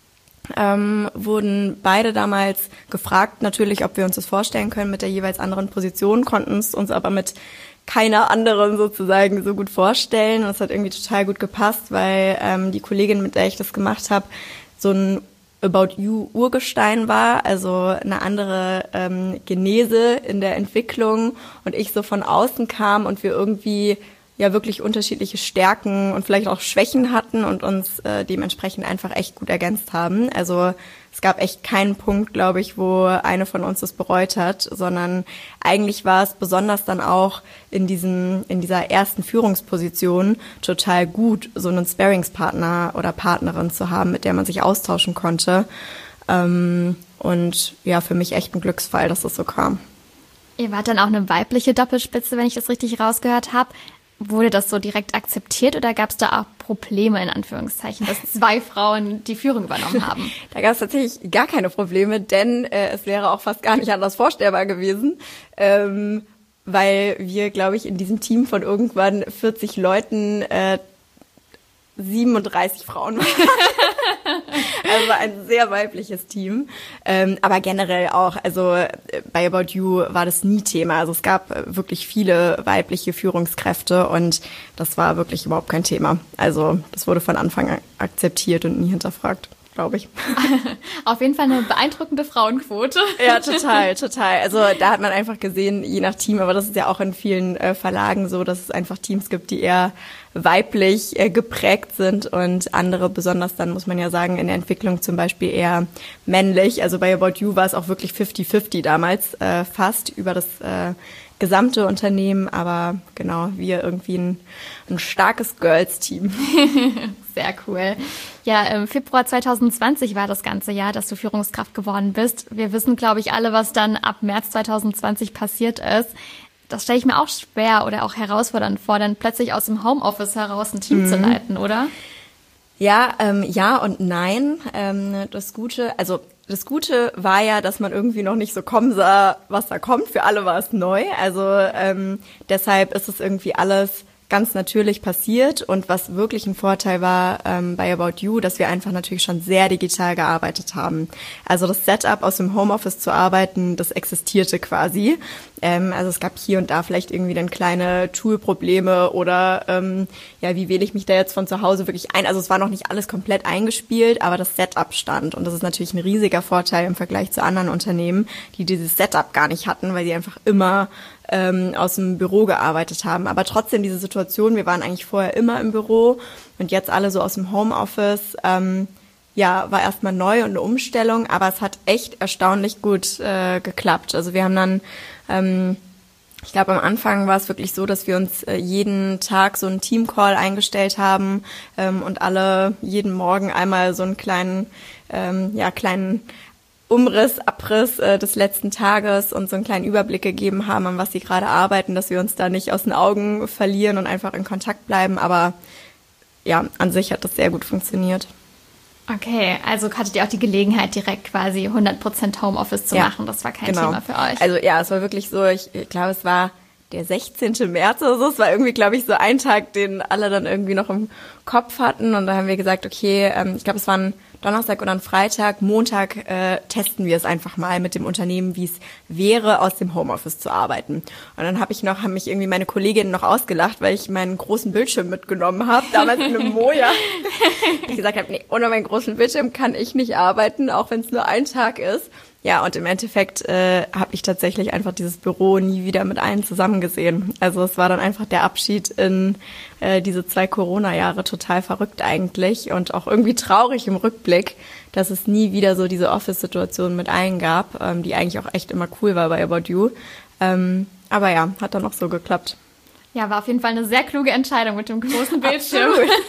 C: Ähm, wurden beide damals gefragt, natürlich, ob wir uns das vorstellen können mit der jeweils anderen Position, konnten es uns aber mit keiner anderen sozusagen so gut vorstellen. Und es hat irgendwie total gut gepasst, weil ähm, die Kollegin, mit der ich das gemacht habe, so ein About You Urgestein war, also eine andere ähm, Genese in der Entwicklung, und ich so von außen kam und wir irgendwie ja wirklich unterschiedliche Stärken und vielleicht auch Schwächen hatten und uns äh, dementsprechend einfach echt gut ergänzt haben. Also es gab echt keinen Punkt, glaube ich, wo eine von uns das bereut hat, sondern eigentlich war es besonders dann auch in diesem in dieser ersten Führungsposition total gut, so einen Sparringspartner oder Partnerin zu haben, mit der man sich austauschen konnte. Ähm, und ja, für mich echt ein Glücksfall, dass das so kam.
B: Ihr wart dann auch eine weibliche Doppelspitze, wenn ich das richtig rausgehört habe. Wurde das so direkt akzeptiert oder gab es da auch Probleme, in Anführungszeichen, dass zwei Frauen die Führung übernommen haben?
C: Da gab es tatsächlich gar keine Probleme, denn äh, es wäre auch fast gar nicht anders vorstellbar gewesen, ähm, weil wir, glaube ich, in diesem Team von irgendwann vierzig Leuten äh, siebenunddreißig Frauen waren. Also ein sehr weibliches Team. Ähm, aber generell auch, also bei About You war das nie Thema. Also es gab wirklich viele weibliche Führungskräfte und das war wirklich überhaupt kein Thema. Also das wurde von Anfang an akzeptiert und nie hinterfragt, glaube ich.
B: Auf jeden Fall eine beeindruckende Frauenquote.
C: Ja, total, total. Also da hat man einfach gesehen, je nach Team, aber das ist ja auch in vielen äh, Verlagen so, dass es einfach Teams gibt, die eher weiblich äh, geprägt sind und andere, besonders dann muss man ja sagen, in der Entwicklung zum Beispiel eher männlich. Also bei About You war es auch wirklich fifty fifty damals, äh, fast über das äh, gesamte Unternehmen, aber genau, wir irgendwie ein, ein starkes Girls-Team.
B: Sehr cool. Ja, im Februar zwanzig zwanzig war das ganze Jahr, dass du Führungskraft geworden bist. Wir wissen, glaube ich, alle, was dann ab März zwanzig zwanzig passiert ist. Das stelle ich mir auch schwer oder auch herausfordernd vor, dann plötzlich aus dem Homeoffice heraus ein Team mhm. zu leiten, oder?
C: Ja, ähm, ja und nein. Ähm, das Gute, also das Gute war ja, dass man irgendwie noch nicht so kommen sah, was da kommt. Für alle war es neu. Also ähm, deshalb ist es irgendwie alles ganz natürlich passiert. Und was wirklich ein Vorteil war ähm, bei About You, dass wir einfach natürlich schon sehr digital gearbeitet haben. Also das Setup, aus dem Homeoffice zu arbeiten, das existierte quasi. Ähm, also es gab hier und da vielleicht irgendwie dann kleine Tool-Probleme oder ähm, ja, wie wähle ich mich da jetzt von zu Hause wirklich ein? Also es war noch nicht alles komplett eingespielt, aber das Setup stand. Und das ist natürlich ein riesiger Vorteil im Vergleich zu anderen Unternehmen, die dieses Setup gar nicht hatten, weil sie einfach immer ähm, aus dem Büro gearbeitet haben. Aber trotzdem diese Situation, wir waren eigentlich vorher immer im Büro und jetzt alle so aus dem Homeoffice, ähm, ja, war erstmal neu und eine Umstellung, aber es hat echt erstaunlich gut äh, geklappt. Also wir haben dann, ähm, ich glaube am Anfang war es wirklich so, dass wir uns äh, jeden Tag so einen Teamcall eingestellt haben ähm, und alle jeden Morgen einmal so einen kleinen, ähm, ja, kleinen Umriss, Abriss äh, des letzten Tages und so einen kleinen Überblick gegeben haben, an was sie gerade arbeiten, dass wir uns da nicht aus den Augen verlieren und einfach in Kontakt bleiben. Aber ja, an sich hat das sehr gut funktioniert.
B: Okay, also hattet ihr auch die Gelegenheit, direkt quasi hundert Prozent Homeoffice zu ja, machen. Das war kein
C: genau.
B: Thema für euch.
C: Also ja, es war wirklich so, ich, ich glaube, es war der sechzehnten März oder so. Es war irgendwie, glaube ich, so ein Tag, den alle dann irgendwie noch im Kopf hatten. Und da haben wir gesagt, okay, ähm, ich glaube, es war ein Donnerstag oder ein Freitag, Montag äh, testen wir es einfach mal mit dem Unternehmen, wie es wäre, aus dem Homeoffice zu arbeiten. Und dann habe ich noch, haben mich irgendwie meine Kolleginnen noch ausgelacht, weil ich meinen großen Bildschirm mitgenommen habe, damals in einem Moja. Ich gesagt habe, nee, ohne meinen großen Bildschirm kann ich nicht arbeiten, auch wenn es nur ein Tag ist. Ja, und im Endeffekt äh, habe ich tatsächlich einfach dieses Büro nie wieder mit allen zusammen gesehen. Also es war dann einfach der Abschied in äh, diese zwei Corona-Jahre, total verrückt eigentlich und auch irgendwie traurig im Rückblick, dass es nie wieder so diese Office-Situation mit allen gab, ähm, die eigentlich auch echt immer cool war bei About You. Ähm, aber ja, hat dann auch so geklappt.
B: Ja, war auf jeden Fall eine sehr kluge Entscheidung mit dem großen Bildschirm.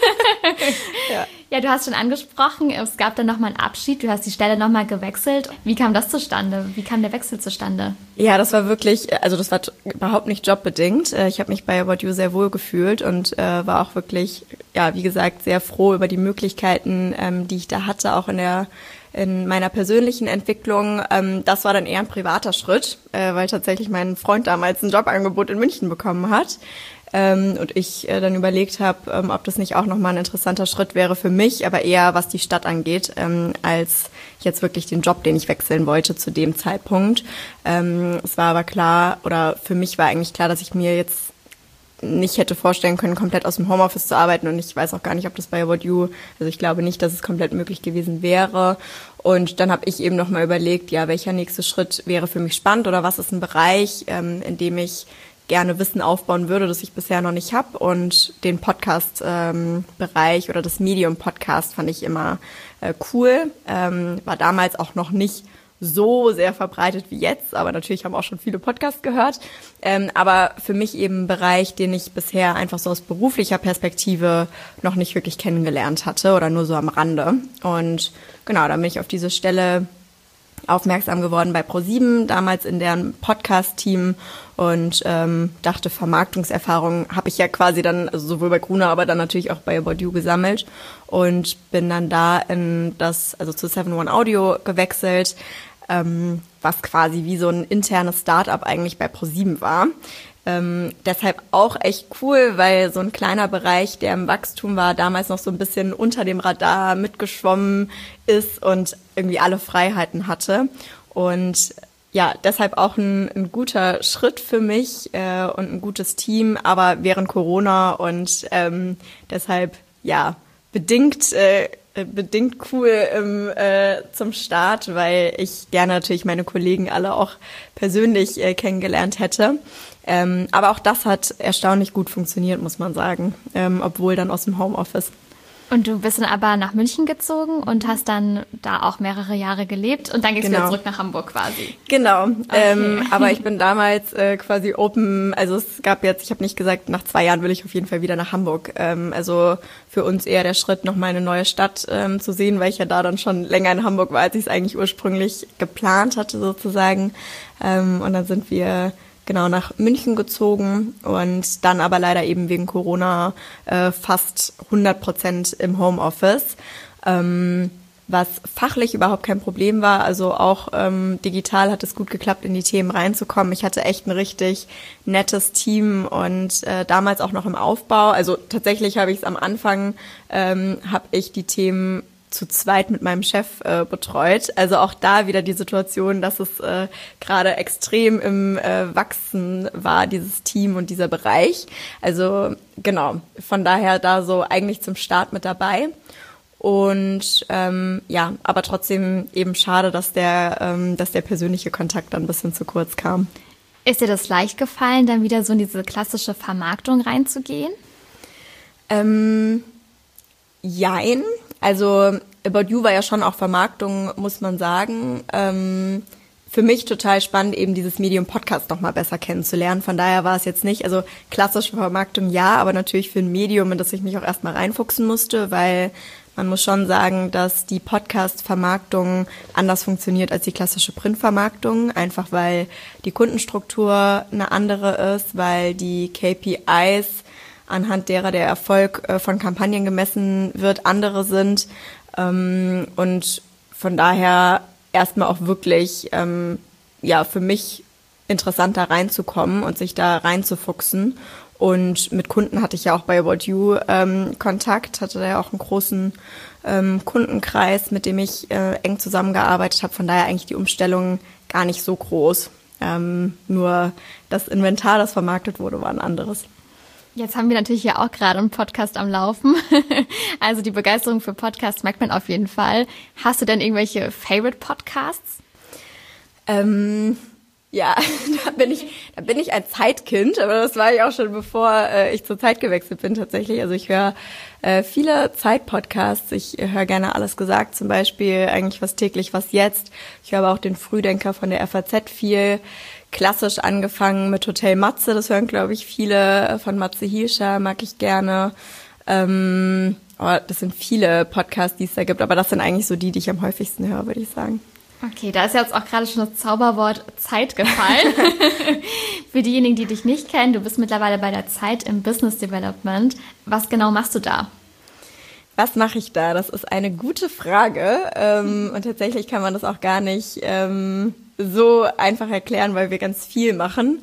B: ja. ja, du hast schon angesprochen, es gab dann nochmal einen Abschied, du hast die Stelle nochmal gewechselt. Wie kam das zustande? Wie kam der Wechsel zustande?
C: Ja, das war wirklich, also das war überhaupt nicht jobbedingt. Ich habe mich bei About You sehr wohl gefühlt und äh, war auch wirklich, ja, wie gesagt, sehr froh über die Möglichkeiten, ähm, die ich da hatte, auch in der in meiner persönlichen Entwicklung. Ähm, das war dann eher ein privater Schritt, äh, weil tatsächlich mein Freund damals ein Jobangebot in München bekommen hat. Ähm, und ich äh, dann überlegt habe, ähm, ob das nicht auch nochmal ein interessanter Schritt wäre für mich, aber eher was die Stadt angeht, ähm, als jetzt wirklich den Job, den ich wechseln wollte zu dem Zeitpunkt. Ähm, es war aber klar, oder für mich war eigentlich klar, dass ich mir jetzt nicht hätte vorstellen können, komplett aus dem Homeoffice zu arbeiten, und ich weiß auch gar nicht, ob das bei About You, also ich glaube nicht, dass es komplett möglich gewesen wäre. Und dann habe ich eben nochmal überlegt, ja, welcher nächste Schritt wäre für mich spannend oder was ist ein Bereich, ähm, in dem ich gerne Wissen aufbauen würde, das ich bisher noch nicht habe. Und den Podcast-Bereich ähm, oder das Medium-Podcast fand ich immer äh, cool, ähm, war damals auch noch nicht so sehr verbreitet wie jetzt, aber natürlich haben auch schon viele Podcasts gehört. Ähm, aber für mich eben ein Bereich, den ich bisher einfach so aus beruflicher Perspektive noch nicht wirklich kennengelernt hatte oder nur so am Rande. Und genau, da bin ich auf diese Stelle aufmerksam geworden bei ProSieben, damals in deren Podcast-Team, und ähm, dachte, Vermarktungserfahrung habe ich ja quasi dann, also sowohl bei Gruner, aber dann natürlich auch bei About You gesammelt, und bin dann da in das, also zu Seven One Audio gewechselt, ähm, was quasi wie so ein internes Start-up eigentlich bei ProSieben war. Ähm, deshalb auch echt cool, weil so ein kleiner Bereich, der im Wachstum war, damals noch so ein bisschen unter dem Radar mitgeschwommen ist und irgendwie alle Freiheiten hatte. Und ja, deshalb auch ein, ein guter Schritt für mich äh, und ein gutes Team, aber während Corona, und ähm, deshalb ja bedingt äh, bedingt cool im, äh, zum Start, weil ich gerne natürlich meine Kollegen alle auch persönlich äh, kennengelernt hätte. Ähm, aber auch das hat erstaunlich gut funktioniert, muss man sagen, ähm, obwohl dann aus dem Homeoffice.
B: Und du bist dann aber nach München gezogen und hast dann da auch mehrere Jahre gelebt, und dann gehst
C: genau.
B: du wieder zurück nach Hamburg quasi.
C: Genau,
B: okay.
C: ähm, aber ich bin damals äh, quasi open, also es gab jetzt, ich habe nicht gesagt, nach zwei Jahren will ich auf jeden Fall wieder nach Hamburg. Ähm, also für uns eher der Schritt, nochmal eine neue Stadt ähm, zu sehen, weil ich ja da dann schon länger in Hamburg war, als ich es eigentlich ursprünglich geplant hatte sozusagen. Ähm, und dann sind wir genau nach München gezogen und dann aber leider eben wegen Corona äh, fast hundert Prozent im Homeoffice, ähm, was fachlich überhaupt kein Problem war. Also auch ähm, digital hat es gut geklappt, in die Themen reinzukommen. Ich hatte echt ein richtig nettes Team und äh, damals auch noch im Aufbau. Also tatsächlich habe ich es am Anfang, ähm, habe ich die Themen zu zweit mit meinem Chef äh, betreut. Also auch da wieder die Situation, dass es äh, gerade extrem im äh, Wachsen war, dieses Team und dieser Bereich. Also genau, von daher da so eigentlich zum Start mit dabei. Und ähm, ja, aber trotzdem eben schade, dass der, ähm, dass der persönliche Kontakt dann ein bisschen zu kurz kam.
B: Ist dir das leicht gefallen, dann wieder so in diese klassische Vermarktung reinzugehen?
C: Ähm, jein. Also About You war ja schon auch Vermarktung, muss man sagen. Ähm, für mich total spannend, eben dieses Medium Podcast noch mal besser kennenzulernen. Von daher war es jetzt nicht, also klassische Vermarktung ja, aber natürlich für ein Medium, in das ich mich auch erstmal reinfuchsen musste, weil man muss schon sagen, dass die Podcast-Vermarktung anders funktioniert als die klassische Printvermarktung, einfach weil die Kundenstruktur eine andere ist, weil die K P Is, anhand derer der Erfolg von Kampagnen gemessen wird, andere sind. Und von daher erstmal auch wirklich ja für mich interessant da reinzukommen und sich da reinzufuchsen. Und mit Kunden hatte ich ja auch bei About You ähm, Kontakt, hatte da ja auch einen großen ähm, Kundenkreis, mit dem ich äh, eng zusammengearbeitet habe. Von daher eigentlich die Umstellung gar nicht so groß. Ähm, nur das Inventar, das vermarktet wurde, war ein anderes.
B: Jetzt haben wir natürlich hier auch gerade einen Podcast am Laufen. Also die Begeisterung für Podcasts merkt man auf jeden Fall. Hast du denn irgendwelche Favorite Podcasts?
C: Ähm, ja, da bin ich, da bin ich ein Zeitkind, aber das war ich auch schon, bevor äh, ich zur Zeit gewechselt bin tatsächlich. Also ich höre äh, viele Zeit-Podcasts. Ich äh, höre gerne Alles gesagt, zum Beispiel eigentlich was täglich, was jetzt. Ich höre aber auch den Frühdenker von der F A Z viel. Klassisch angefangen mit Hotel Matze, das hören, glaube ich, viele. Von Matze Hilscher mag ich gerne. Ähm, oh, das sind viele Podcasts, die es da gibt, aber das sind eigentlich so die, die ich am häufigsten höre, würde ich sagen.
B: Okay, da ist jetzt auch gerade schon das Zauberwort Zeit gefallen. Für diejenigen, die dich nicht kennen, du bist mittlerweile bei der Zeit im Business Development. Was genau machst du da?
C: Was mache ich da? Das ist eine gute Frage. Ähm, und tatsächlich kann man das auch gar nicht ähm, so einfach erklären, weil wir ganz viel machen.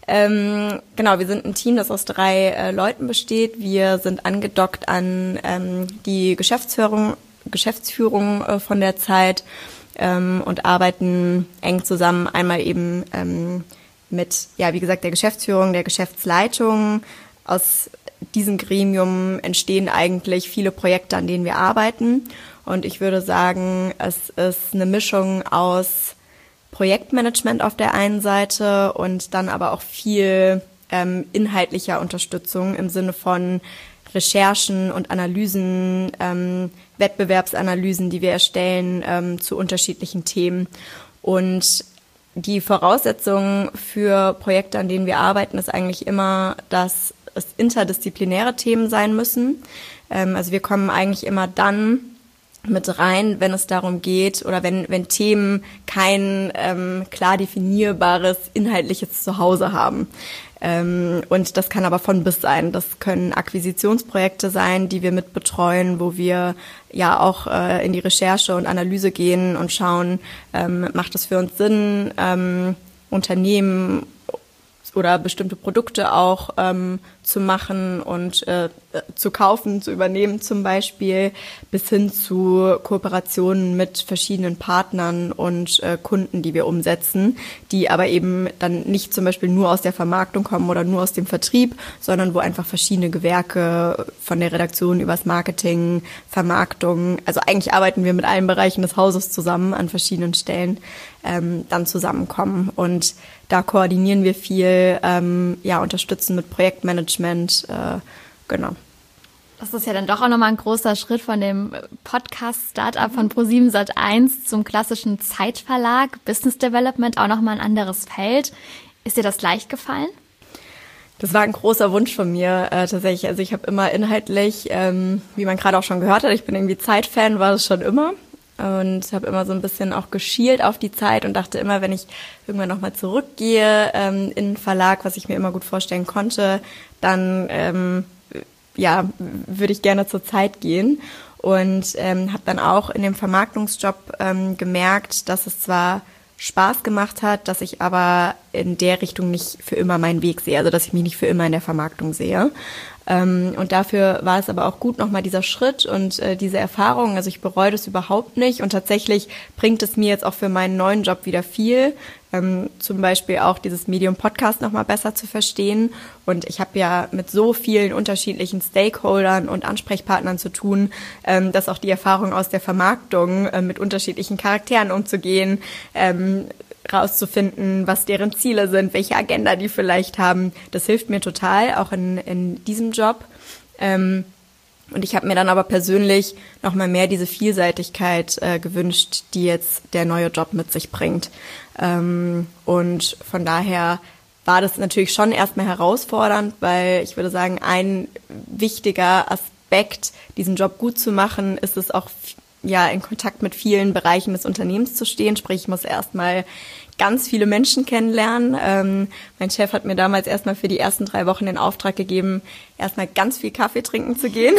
C: Ähm, genau, wir sind ein Team, das aus drei äh, Leuten besteht. Wir sind angedockt an ähm, die Geschäftsführung, Geschäftsführung äh, von der Zeit ähm, und arbeiten eng zusammen. Einmal eben ähm, mit, ja, wie gesagt, der Geschäftsführung, der Geschäftsleitung. Aus diesem Gremium entstehen eigentlich viele Projekte, an denen wir arbeiten. Und ich würde sagen, es ist eine Mischung aus Projektmanagement auf der einen Seite und dann aber auch viel ähm, inhaltlicher Unterstützung im Sinne von Recherchen und Analysen, ähm, Wettbewerbsanalysen, die wir erstellen ähm, zu unterschiedlichen Themen. Und die Voraussetzung für Projekte, an denen wir arbeiten, ist eigentlich immer, dass es interdisziplinäre Themen sein müssen. Ähm, also wir kommen eigentlich immer dann mit rein, wenn es darum geht oder wenn wenn Themen kein ähm, klar definierbares inhaltliches Zuhause haben. Ähm, und das kann aber von bis sein. Das können Akquisitionsprojekte sein, die wir mit betreuen, wo wir ja auch äh, in die Recherche und Analyse gehen und schauen, ähm, macht es für uns Sinn, ähm, Unternehmen oder bestimmte Produkte auch ähm, zu machen und äh, zu kaufen, zu übernehmen zum Beispiel, bis hin zu Kooperationen mit verschiedenen Partnern und äh, Kunden, die wir umsetzen, die aber eben dann nicht zum Beispiel nur aus der Vermarktung kommen oder nur aus dem Vertrieb, sondern wo einfach verschiedene Gewerke von der Redaktion übers Marketing, Vermarktung, also eigentlich arbeiten wir mit allen Bereichen des Hauses zusammen an verschiedenen Stellen, ähm, dann zusammenkommen. Und da koordinieren wir viel, ähm, ja, unterstützen mit Projektmanagement, äh, genau.
B: Das ist ja dann doch auch nochmal ein großer Schritt von dem Podcast-Startup von ProSieben Sat eins zum klassischen Zeitverlag, Business Development, auch nochmal ein anderes Feld. Ist dir das leicht gefallen?
C: Das war ein großer Wunsch von mir äh, tatsächlich. Also ich habe immer inhaltlich, ähm, wie man gerade auch schon gehört hat, ich bin irgendwie Zeitfan, war das schon immer. Und habe immer so ein bisschen auch geschielt auf die Zeit und dachte immer, wenn ich irgendwann nochmal zurückgehe ähm, in den Verlag, was ich mir immer gut vorstellen konnte, dann ähm, ja, würde ich gerne zur Zeit gehen. Und ähm, habe dann auch in dem Vermarktungsjob ähm, gemerkt, dass es zwar Spaß gemacht hat, dass ich aber in der Richtung nicht für immer meinen Weg sehe, also dass ich mich nicht für immer in der Vermarktung sehe. Ähm, und dafür war es aber auch gut, nochmal dieser Schritt und äh, diese Erfahrung. Also ich bereue das überhaupt nicht und tatsächlich bringt es mir jetzt auch für meinen neuen Job wieder viel, ähm, zum Beispiel auch dieses Medium Podcast nochmal besser zu verstehen. Und ich habe ja mit so vielen unterschiedlichen Stakeholdern und Ansprechpartnern zu tun, ähm, dass auch die Erfahrung aus der Vermarktung, äh, mit unterschiedlichen Charakteren umzugehen, ähm, rauszufinden, was deren Ziele sind, welche Agenda die vielleicht haben. Das hilft mir total, auch in, in diesem Job. Ähm, und ich habe mir dann aber persönlich noch mal mehr diese Vielseitigkeit äh, gewünscht, die jetzt der neue Job mit sich bringt. Ähm, und von daher war das natürlich schon erstmal herausfordernd, weil ich würde sagen, ein wichtiger Aspekt, diesen Job gut zu machen, ist es auch ja in Kontakt mit vielen Bereichen des Unternehmens zu stehen. Sprich, ich muss erstmal ganz viele Menschen kennenlernen. Ähm, mein Chef hat mir damals erstmal für die ersten drei Wochen den Auftrag gegeben, erstmal ganz viel Kaffee trinken zu gehen.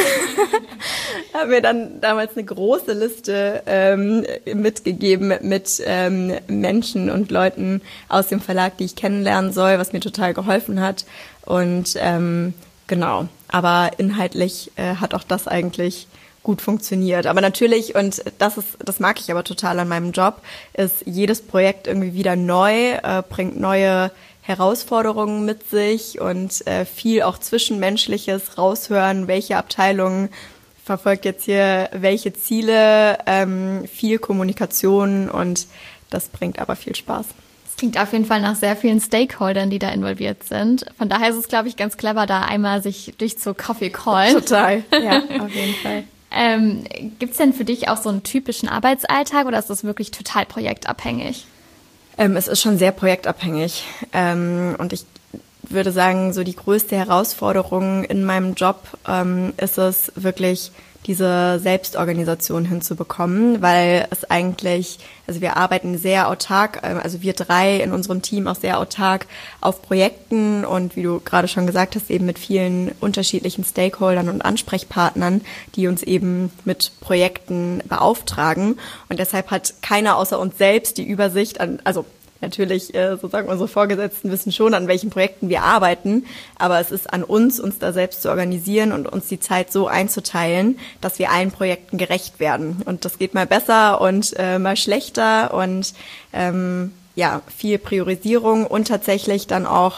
C: Hat mir dann damals eine große Liste ähm, mitgegeben mit ähm, Menschen und Leuten aus dem Verlag, die ich kennenlernen soll, was mir total geholfen hat. Und ähm, genau, aber inhaltlich äh, hat auch das eigentlich gut funktioniert. Aber natürlich, und das ist, das mag ich aber total an meinem Job, ist jedes Projekt irgendwie wieder neu, äh, bringt neue Herausforderungen mit sich und äh, viel auch Zwischenmenschliches raushören, welche Abteilung verfolgt jetzt hier welche Ziele, ähm, viel Kommunikation und das bringt aber viel Spaß.
B: Das klingt auf jeden Fall nach sehr vielen Stakeholdern, die da involviert sind. Von daher ist es, glaube ich, ganz clever, da einmal sich durch so Coffee callen.
C: Total, ja, auf jeden Fall.
B: Ähm, gibt's denn für dich auch so einen typischen Arbeitsalltag oder ist das wirklich total projektabhängig?
C: Ähm, es ist schon sehr projektabhängig. Ähm, und ich würde sagen, so die größte Herausforderung in meinem Job ähm, ist es wirklich, diese Selbstorganisation hinzubekommen, weil es eigentlich, also wir arbeiten sehr autark, also wir drei in unserem Team auch sehr autark auf Projekten und wie du gerade schon gesagt hast, eben mit vielen unterschiedlichen Stakeholdern und Ansprechpartnern, die uns eben mit Projekten beauftragen. Und deshalb hat keiner außer uns selbst die Übersicht an, also natürlich, sozusagen unsere Vorgesetzten wissen schon, an welchen Projekten wir arbeiten, aber es ist an uns, uns da selbst zu organisieren und uns die Zeit so einzuteilen, dass wir allen Projekten gerecht werden. Und das geht mal besser und äh, mal schlechter und ähm, ja, viel Priorisierung und tatsächlich dann auch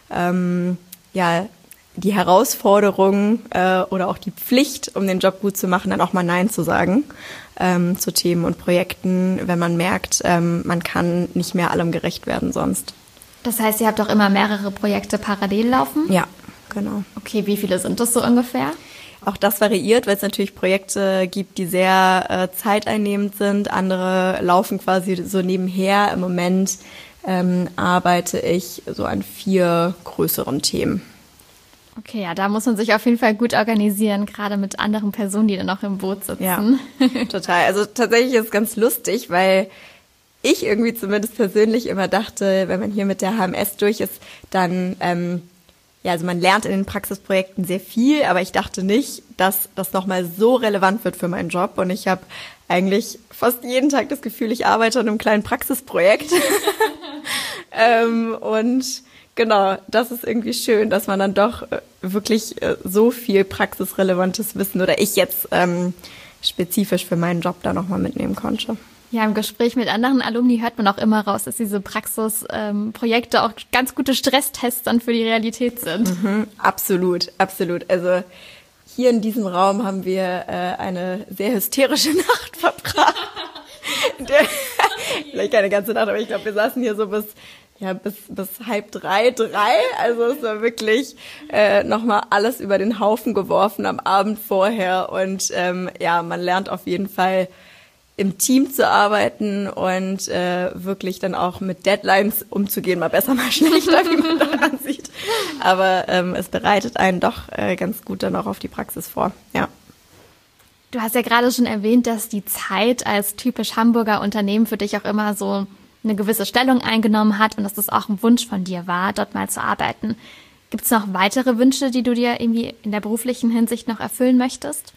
C: ähm, ja die Herausforderung äh, oder auch die Pflicht, um den Job gut zu machen, dann auch mal Nein zu sagen ähm, zu Themen und Projekten, wenn man merkt, ähm, man kann nicht mehr allem gerecht werden sonst.
B: Das heißt, ihr habt auch immer mehrere Projekte parallel laufen?
C: Ja, genau.
B: Okay, wie viele sind das so ungefähr?
C: Auch das variiert, weil es natürlich Projekte gibt, die sehr äh, zeiteinnehmend sind. Andere laufen quasi so nebenher. Im Moment ähm, arbeite ich so an vier größeren Themen.
B: Okay, ja, da muss man sich auf jeden Fall gut organisieren, gerade mit anderen Personen, die dann noch im Boot sitzen.
C: Ja, total. Also tatsächlich ist es ganz lustig, weil ich irgendwie zumindest persönlich immer dachte, wenn man hier mit der H M S durch ist, dann, ähm, ja, also man lernt in den Praxisprojekten sehr viel, aber ich dachte nicht, dass das nochmal so relevant wird für meinen Job. Und ich habe eigentlich fast jeden Tag das Gefühl, ich arbeite an einem kleinen Praxisprojekt. ähm, und Genau, das ist irgendwie schön, dass man dann doch wirklich so viel praxisrelevantes Wissen oder ich jetzt ähm, spezifisch für meinen Job da nochmal mitnehmen konnte.
B: Ja, im Gespräch mit anderen Alumni hört man auch immer raus, dass diese Praxisprojekte ähm, auch ganz gute Stresstests dann für die Realität sind.
C: Mhm, absolut, absolut. Also hier in diesem Raum haben wir äh, eine sehr hysterische Nacht verbracht. Vielleicht keine ganze Nacht, aber ich glaube, wir saßen hier so bis ja bis bis halb drei, drei. Also es war wirklich äh, nochmal alles über den Haufen geworfen am Abend vorher. Und ähm, ja, man lernt auf jeden Fall im Team zu arbeiten und äh, wirklich dann auch mit Deadlines umzugehen, mal besser, mal schlechter, wie man daran sieht. Aber ähm, es bereitet einen doch äh, ganz gut dann auch auf die Praxis vor, ja.
B: Du hast ja gerade schon erwähnt, dass die Zeit als typisch Hamburger Unternehmen für dich auch immer so eine gewisse Stellung eingenommen hat und dass das auch ein Wunsch von dir war, dort mal zu arbeiten. Gibt es noch weitere Wünsche, die du dir irgendwie in der beruflichen Hinsicht noch erfüllen möchtest?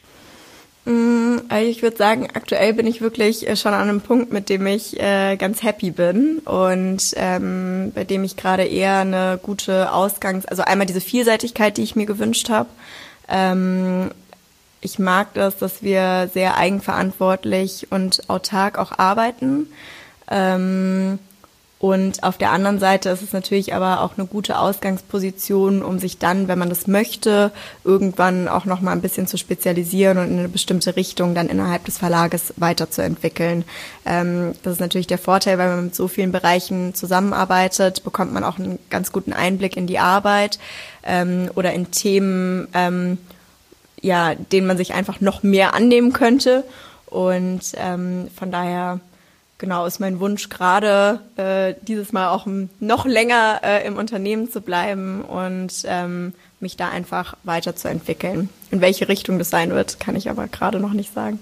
C: Ich würde sagen, aktuell bin ich wirklich schon an einem Punkt, mit dem ich äh, ganz happy bin und ähm, bei dem ich gerade eher eine gute Ausgangs-, also einmal diese Vielseitigkeit, die ich mir gewünscht habe. Ähm, ich mag das, dass wir sehr eigenverantwortlich und autark auch arbeiten. Ähm, Und auf der anderen Seite ist es natürlich aber auch eine gute Ausgangsposition, um sich dann, wenn man das möchte, irgendwann auch noch mal ein bisschen zu spezialisieren und in eine bestimmte Richtung dann innerhalb des Verlages weiterzuentwickeln. Ähm, das ist natürlich der Vorteil, weil man mit so vielen Bereichen zusammenarbeitet, bekommt man auch einen ganz guten Einblick in die Arbeit ähm, oder in Themen, ähm, ja, denen man sich einfach noch mehr annehmen könnte. Und ähm, von daher Genau, ist mein Wunsch gerade, äh, dieses Mal auch noch länger äh, im Unternehmen zu bleiben und ähm, mich da einfach weiterzuentwickeln. In welche Richtung das sein wird, kann ich aber gerade noch nicht sagen.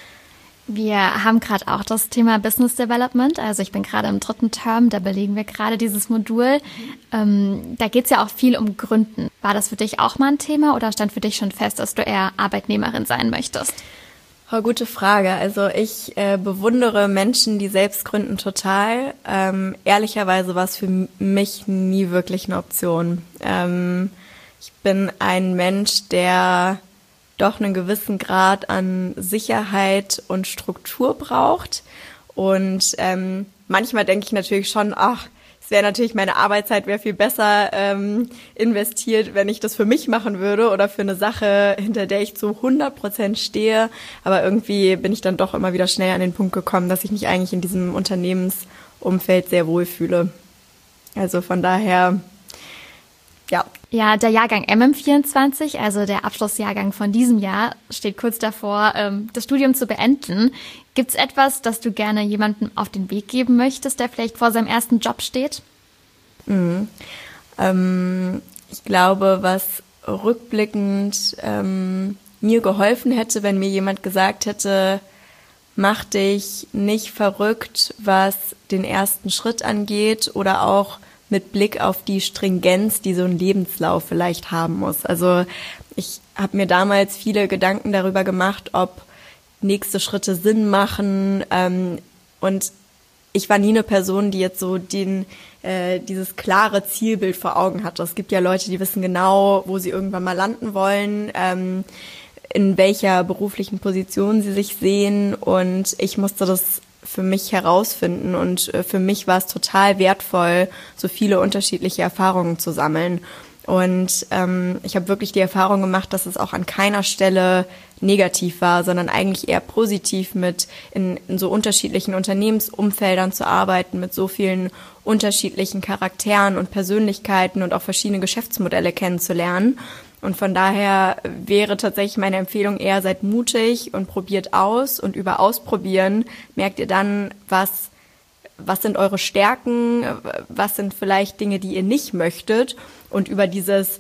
B: Wir haben gerade auch das Thema Business Development. Also ich bin gerade im dritten Term, da belegen wir gerade dieses Modul. Ähm, da geht es ja auch viel um Gründen. War das für dich auch mal ein Thema oder stand für dich schon fest, dass du eher Arbeitnehmerin sein möchtest?
C: Oh, gute Frage. Also ich äh, bewundere Menschen, die selbst gründen, total. Ähm, ehrlicherweise war es für mich nie wirklich eine Option. Ähm, ich bin ein Mensch, der doch einen gewissen Grad an Sicherheit und Struktur braucht. Und ähm, manchmal denke ich natürlich schon, ach, es wäre natürlich, meine Arbeitszeit wäre viel besser ähm, investiert, wenn ich das für mich machen würde oder für eine Sache, hinter der ich zu hundert Prozent stehe. Aber irgendwie bin ich dann doch immer wieder schnell an den Punkt gekommen, dass ich mich eigentlich in diesem Unternehmensumfeld sehr wohlfühle. Also von daher, ja.
B: Ja, der Jahrgang M M vierundzwanzig, also der Abschlussjahrgang von diesem Jahr, steht kurz davor, das Studium zu beenden. Gibt's etwas, das du gerne jemandem auf den Weg geben möchtest, der vielleicht vor seinem ersten Job steht?
C: Mhm. Ähm, ich glaube, was rückblickend ähm, mir geholfen hätte, wenn mir jemand gesagt hätte, mach dich nicht verrückt, was den ersten Schritt angeht oder auch mit Blick auf die Stringenz, die so ein Lebenslauf vielleicht haben muss. Also ich habe mir damals viele Gedanken darüber gemacht, ob nächste Schritte Sinn machen. Ähm, und ich war nie eine Person, die jetzt so den äh, dieses klare Zielbild vor Augen hatte. Es gibt ja Leute, die wissen genau, wo sie irgendwann mal landen wollen, ähm, in welcher beruflichen Position sie sich sehen. Und ich musste das für mich herausfinden und für mich war es total wertvoll, so viele unterschiedliche Erfahrungen zu sammeln. Und ähm, ich habe wirklich die Erfahrung gemacht, dass es auch an keiner Stelle negativ war, sondern eigentlich eher positiv, mit in, in so unterschiedlichen Unternehmensumfeldern zu arbeiten, mit so vielen unterschiedlichen Charakteren und Persönlichkeiten und auch verschiedene Geschäftsmodelle kennenzulernen. Und von daher wäre tatsächlich meine Empfehlung eher, seid mutig und probiert aus. Und über Ausprobieren merkt ihr dann, was, was sind eure Stärken, was sind vielleicht Dinge, die ihr nicht möchtet. Und über dieses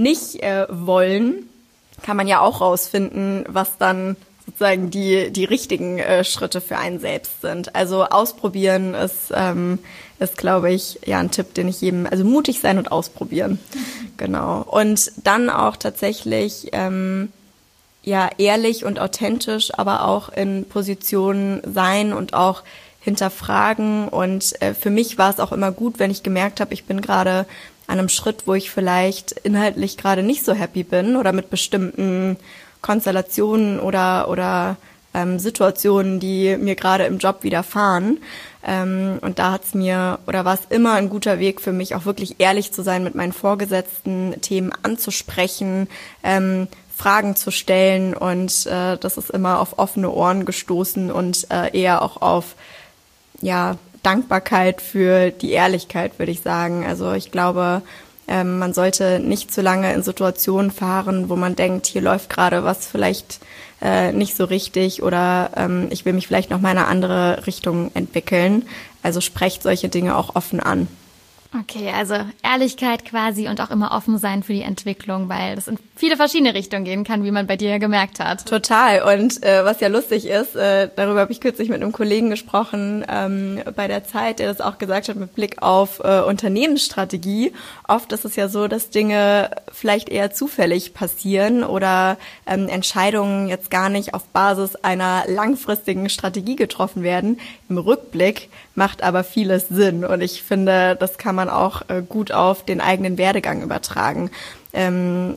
C: Nicht-Wollen kann man ja auch rausfinden, was dann sozusagen die, die richtigen äh, Schritte für einen selbst sind. Also ausprobieren ist, ähm, ist, glaube ich, ja ein Tipp, den ich jedem, also mutig sein und ausprobieren. Genau. Und dann auch tatsächlich, ähm, ja, ehrlich und authentisch, aber auch in Positionen sein und auch hinterfragen. Und äh, für mich war es auch immer gut, wenn ich gemerkt habe, ich bin gerade an einem Schritt, wo ich vielleicht inhaltlich gerade nicht so happy bin oder mit bestimmten Konstellationen oder oder ähm, Situationen, die mir gerade im Job widerfahren. Ähm, und da hat's mir oder war es immer ein guter Weg für mich, auch wirklich ehrlich zu sein mit meinen Vorgesetzten, Themen anzusprechen, ähm, Fragen zu stellen und äh, das ist immer auf offene Ohren gestoßen und äh, eher auch auf ja Dankbarkeit für die Ehrlichkeit, würde ich sagen. Also ich glaube, ähm, man sollte nicht zu lange in Situationen fahren, wo man denkt, hier läuft gerade was vielleicht äh, nicht so richtig oder ähm, ich will mich vielleicht noch mal in eine andere Richtung entwickeln. Also sprecht solche Dinge auch offen an.
B: Okay, also Ehrlichkeit quasi und auch immer offen sein für die Entwicklung, weil das in viele verschiedene Richtungen gehen kann, wie man bei dir ja gemerkt hat.
C: Total. Und äh, was ja lustig ist, äh, darüber habe ich kürzlich mit einem Kollegen gesprochen ähm, bei der Zeit, der das auch gesagt hat mit Blick auf äh, Unternehmensstrategie. Oft ist es ja so, dass Dinge vielleicht eher zufällig passieren oder ähm, Entscheidungen jetzt gar nicht auf Basis einer langfristigen Strategie getroffen werden. Im Rückblick macht aber vieles Sinn und ich finde, das kann man auch äh, gut auf den eigenen Werdegang übertragen. Ähm,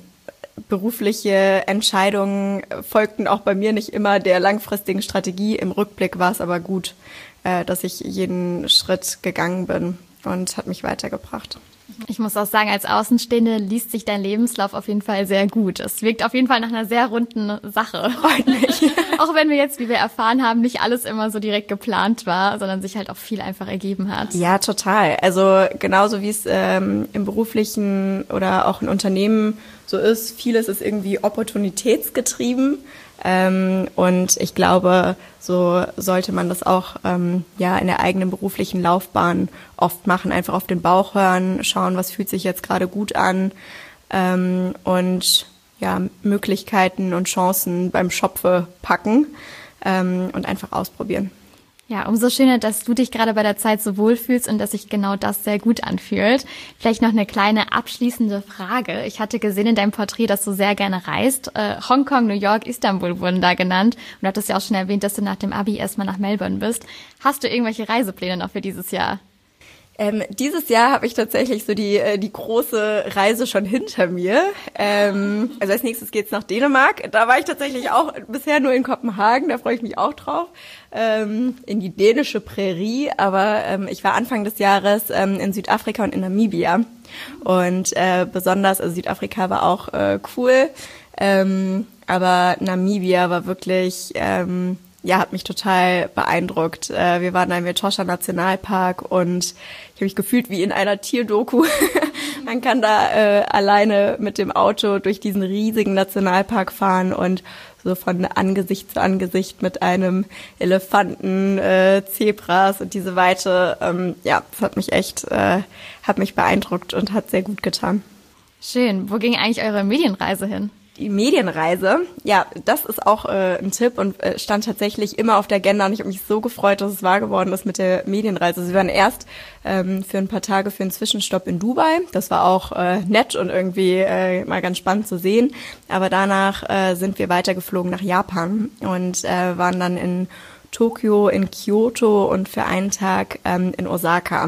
C: berufliche Entscheidungen folgten auch bei mir nicht immer der langfristigen Strategie. Im Rückblick war es aber gut, äh, dass ich jeden Schritt gegangen bin und hat mich weitergebracht.
B: Ich muss auch sagen, als Außenstehende liest sich dein Lebenslauf auf jeden Fall sehr gut. Es wirkt auf jeden Fall nach einer sehr runden Sache.
C: Freut mich.
B: Auch wenn wir jetzt, wie wir erfahren haben, nicht alles immer so direkt geplant war, sondern sich halt auch viel einfach ergeben hat.
C: Ja, total. Also genauso wie es ähm, im beruflichen oder auch in Unternehmen so ist, vieles ist irgendwie opportunitätsgetrieben. Ähm, und ich glaube, so sollte man das auch ähm, ja in der eigenen beruflichen Laufbahn oft machen. Einfach auf den Bauch hören, schauen, was fühlt sich jetzt gerade gut an ähm, und ja Möglichkeiten und Chancen beim Schopfe packen ähm, und einfach ausprobieren.
B: Ja, umso schöner, dass du dich gerade bei der Zeit so wohlfühlst und dass sich genau das sehr gut anfühlt. Vielleicht noch eine kleine abschließende Frage. Ich hatte gesehen in deinem Porträt, dass du sehr gerne reist. Äh, Hongkong, New York, Istanbul wurden da genannt. Und du hattest ja auch schon erwähnt, dass du nach dem Abi erstmal nach Melbourne bist. Hast du irgendwelche Reisepläne noch für dieses Jahr?
C: Ähm, dieses Jahr habe ich tatsächlich so die äh, die große Reise schon hinter mir. Ähm, also als nächstes geht's nach Dänemark. Da war ich tatsächlich auch bisher nur in Kopenhagen. Da freue ich mich auch drauf. Ähm, in die dänische Prärie. Aber ähm, ich war Anfang des Jahres ähm, in Südafrika und in Namibia. Und äh, besonders, also Südafrika war auch äh, cool. Ähm, aber Namibia war wirklich... Ähm, ja, hat mich total beeindruckt. Äh, wir waren im Etosha Nationalpark und ich habe mich gefühlt wie in einer Tierdoku. Man kann da äh, alleine mit dem Auto durch diesen riesigen Nationalpark fahren und so von Angesicht zu Angesicht mit einem Elefanten, äh, Zebras und diese Weite. Ähm, ja, das hat mich echt, äh, hat mich beeindruckt und hat sehr gut getan.
B: Schön. Wo ging eigentlich eure Medienreise hin?
C: Die Medienreise, ja, das ist auch äh, ein Tipp und äh, stand tatsächlich immer auf der Agenda und ich habe mich so gefreut, dass es wahr geworden ist mit der Medienreise. Sie waren erst ähm, für ein paar Tage für einen Zwischenstopp in Dubai. Das war auch äh, nett und irgendwie äh, mal ganz spannend zu sehen. Aber danach äh, sind wir weitergeflogen nach Japan und äh, waren dann in Tokio, in Kyoto und für einen Tag ähm, in Osaka.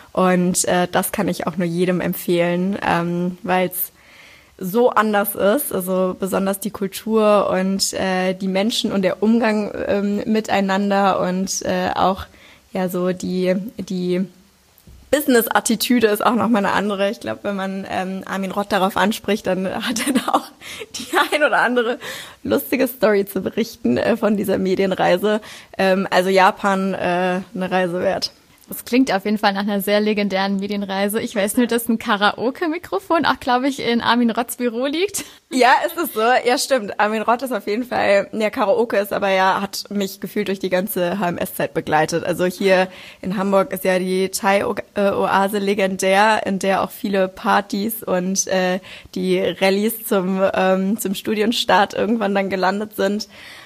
C: Und äh, das kann ich auch nur jedem empfehlen, ähm, weil es so anders ist, also besonders die Kultur und äh, die Menschen und der Umgang ähm, miteinander und äh, auch ja so die die Business-Attitüde ist auch nochmal eine andere. Ich glaube, wenn man ähm, Armin Rott darauf anspricht, dann hat er da auch die ein oder andere lustige Story zu berichten äh, von dieser Medienreise. Ähm, also Japan äh, eine Reise wert.
B: Das klingt auf jeden Fall nach einer sehr legendären Medienreise. Ich weiß nur, dass ein Karaoke-Mikrofon auch, glaube ich, in Armin Rotts Büro liegt.
C: Ja, ist es so? Ja, stimmt. Armin Rott ist auf jeden Fall, ja, Karaoke ist aber ja, hat mich gefühlt durch die ganze H M S-Zeit begleitet. Also hier in Hamburg ist ja die Thai-Oase legendär, in der auch viele Partys und äh, die Rallyes zum, ähm, zum Studienstart irgendwann dann gelandet sind.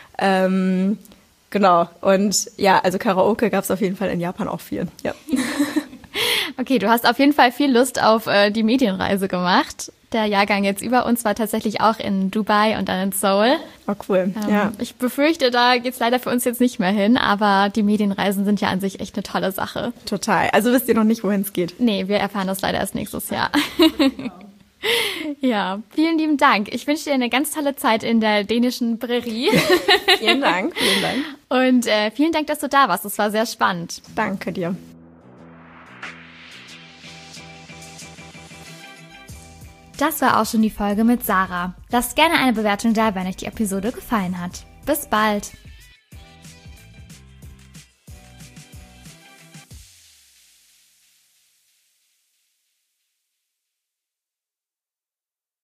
C: Ähm, Genau, und ja, also Karaoke gab es auf jeden Fall in Japan auch viel, ja.
B: Okay, du hast auf jeden Fall viel Lust auf äh, die Medienreise gemacht. Der Jahrgang jetzt über uns war tatsächlich auch in Dubai und dann in Seoul.
C: Oh, cool,
B: ähm,
C: ja.
B: Ich befürchte, da geht's leider für uns jetzt nicht mehr hin, aber die Medienreisen sind ja an sich echt eine tolle Sache.
C: Total, also wisst ihr noch nicht, wohin es geht?
B: Nee, wir erfahren das leider erst nächstes Jahr. Ja, vielen lieben Dank. Ich wünsche dir eine ganz tolle Zeit in der dänischen Prärie.
C: Vielen Dank, vielen Dank.
B: Und äh, vielen Dank, dass du da warst. Es war sehr spannend.
C: Danke dir.
B: Das war auch schon die Folge mit Sarah. Lasst gerne eine Bewertung da, wenn euch die Episode gefallen hat. Bis bald.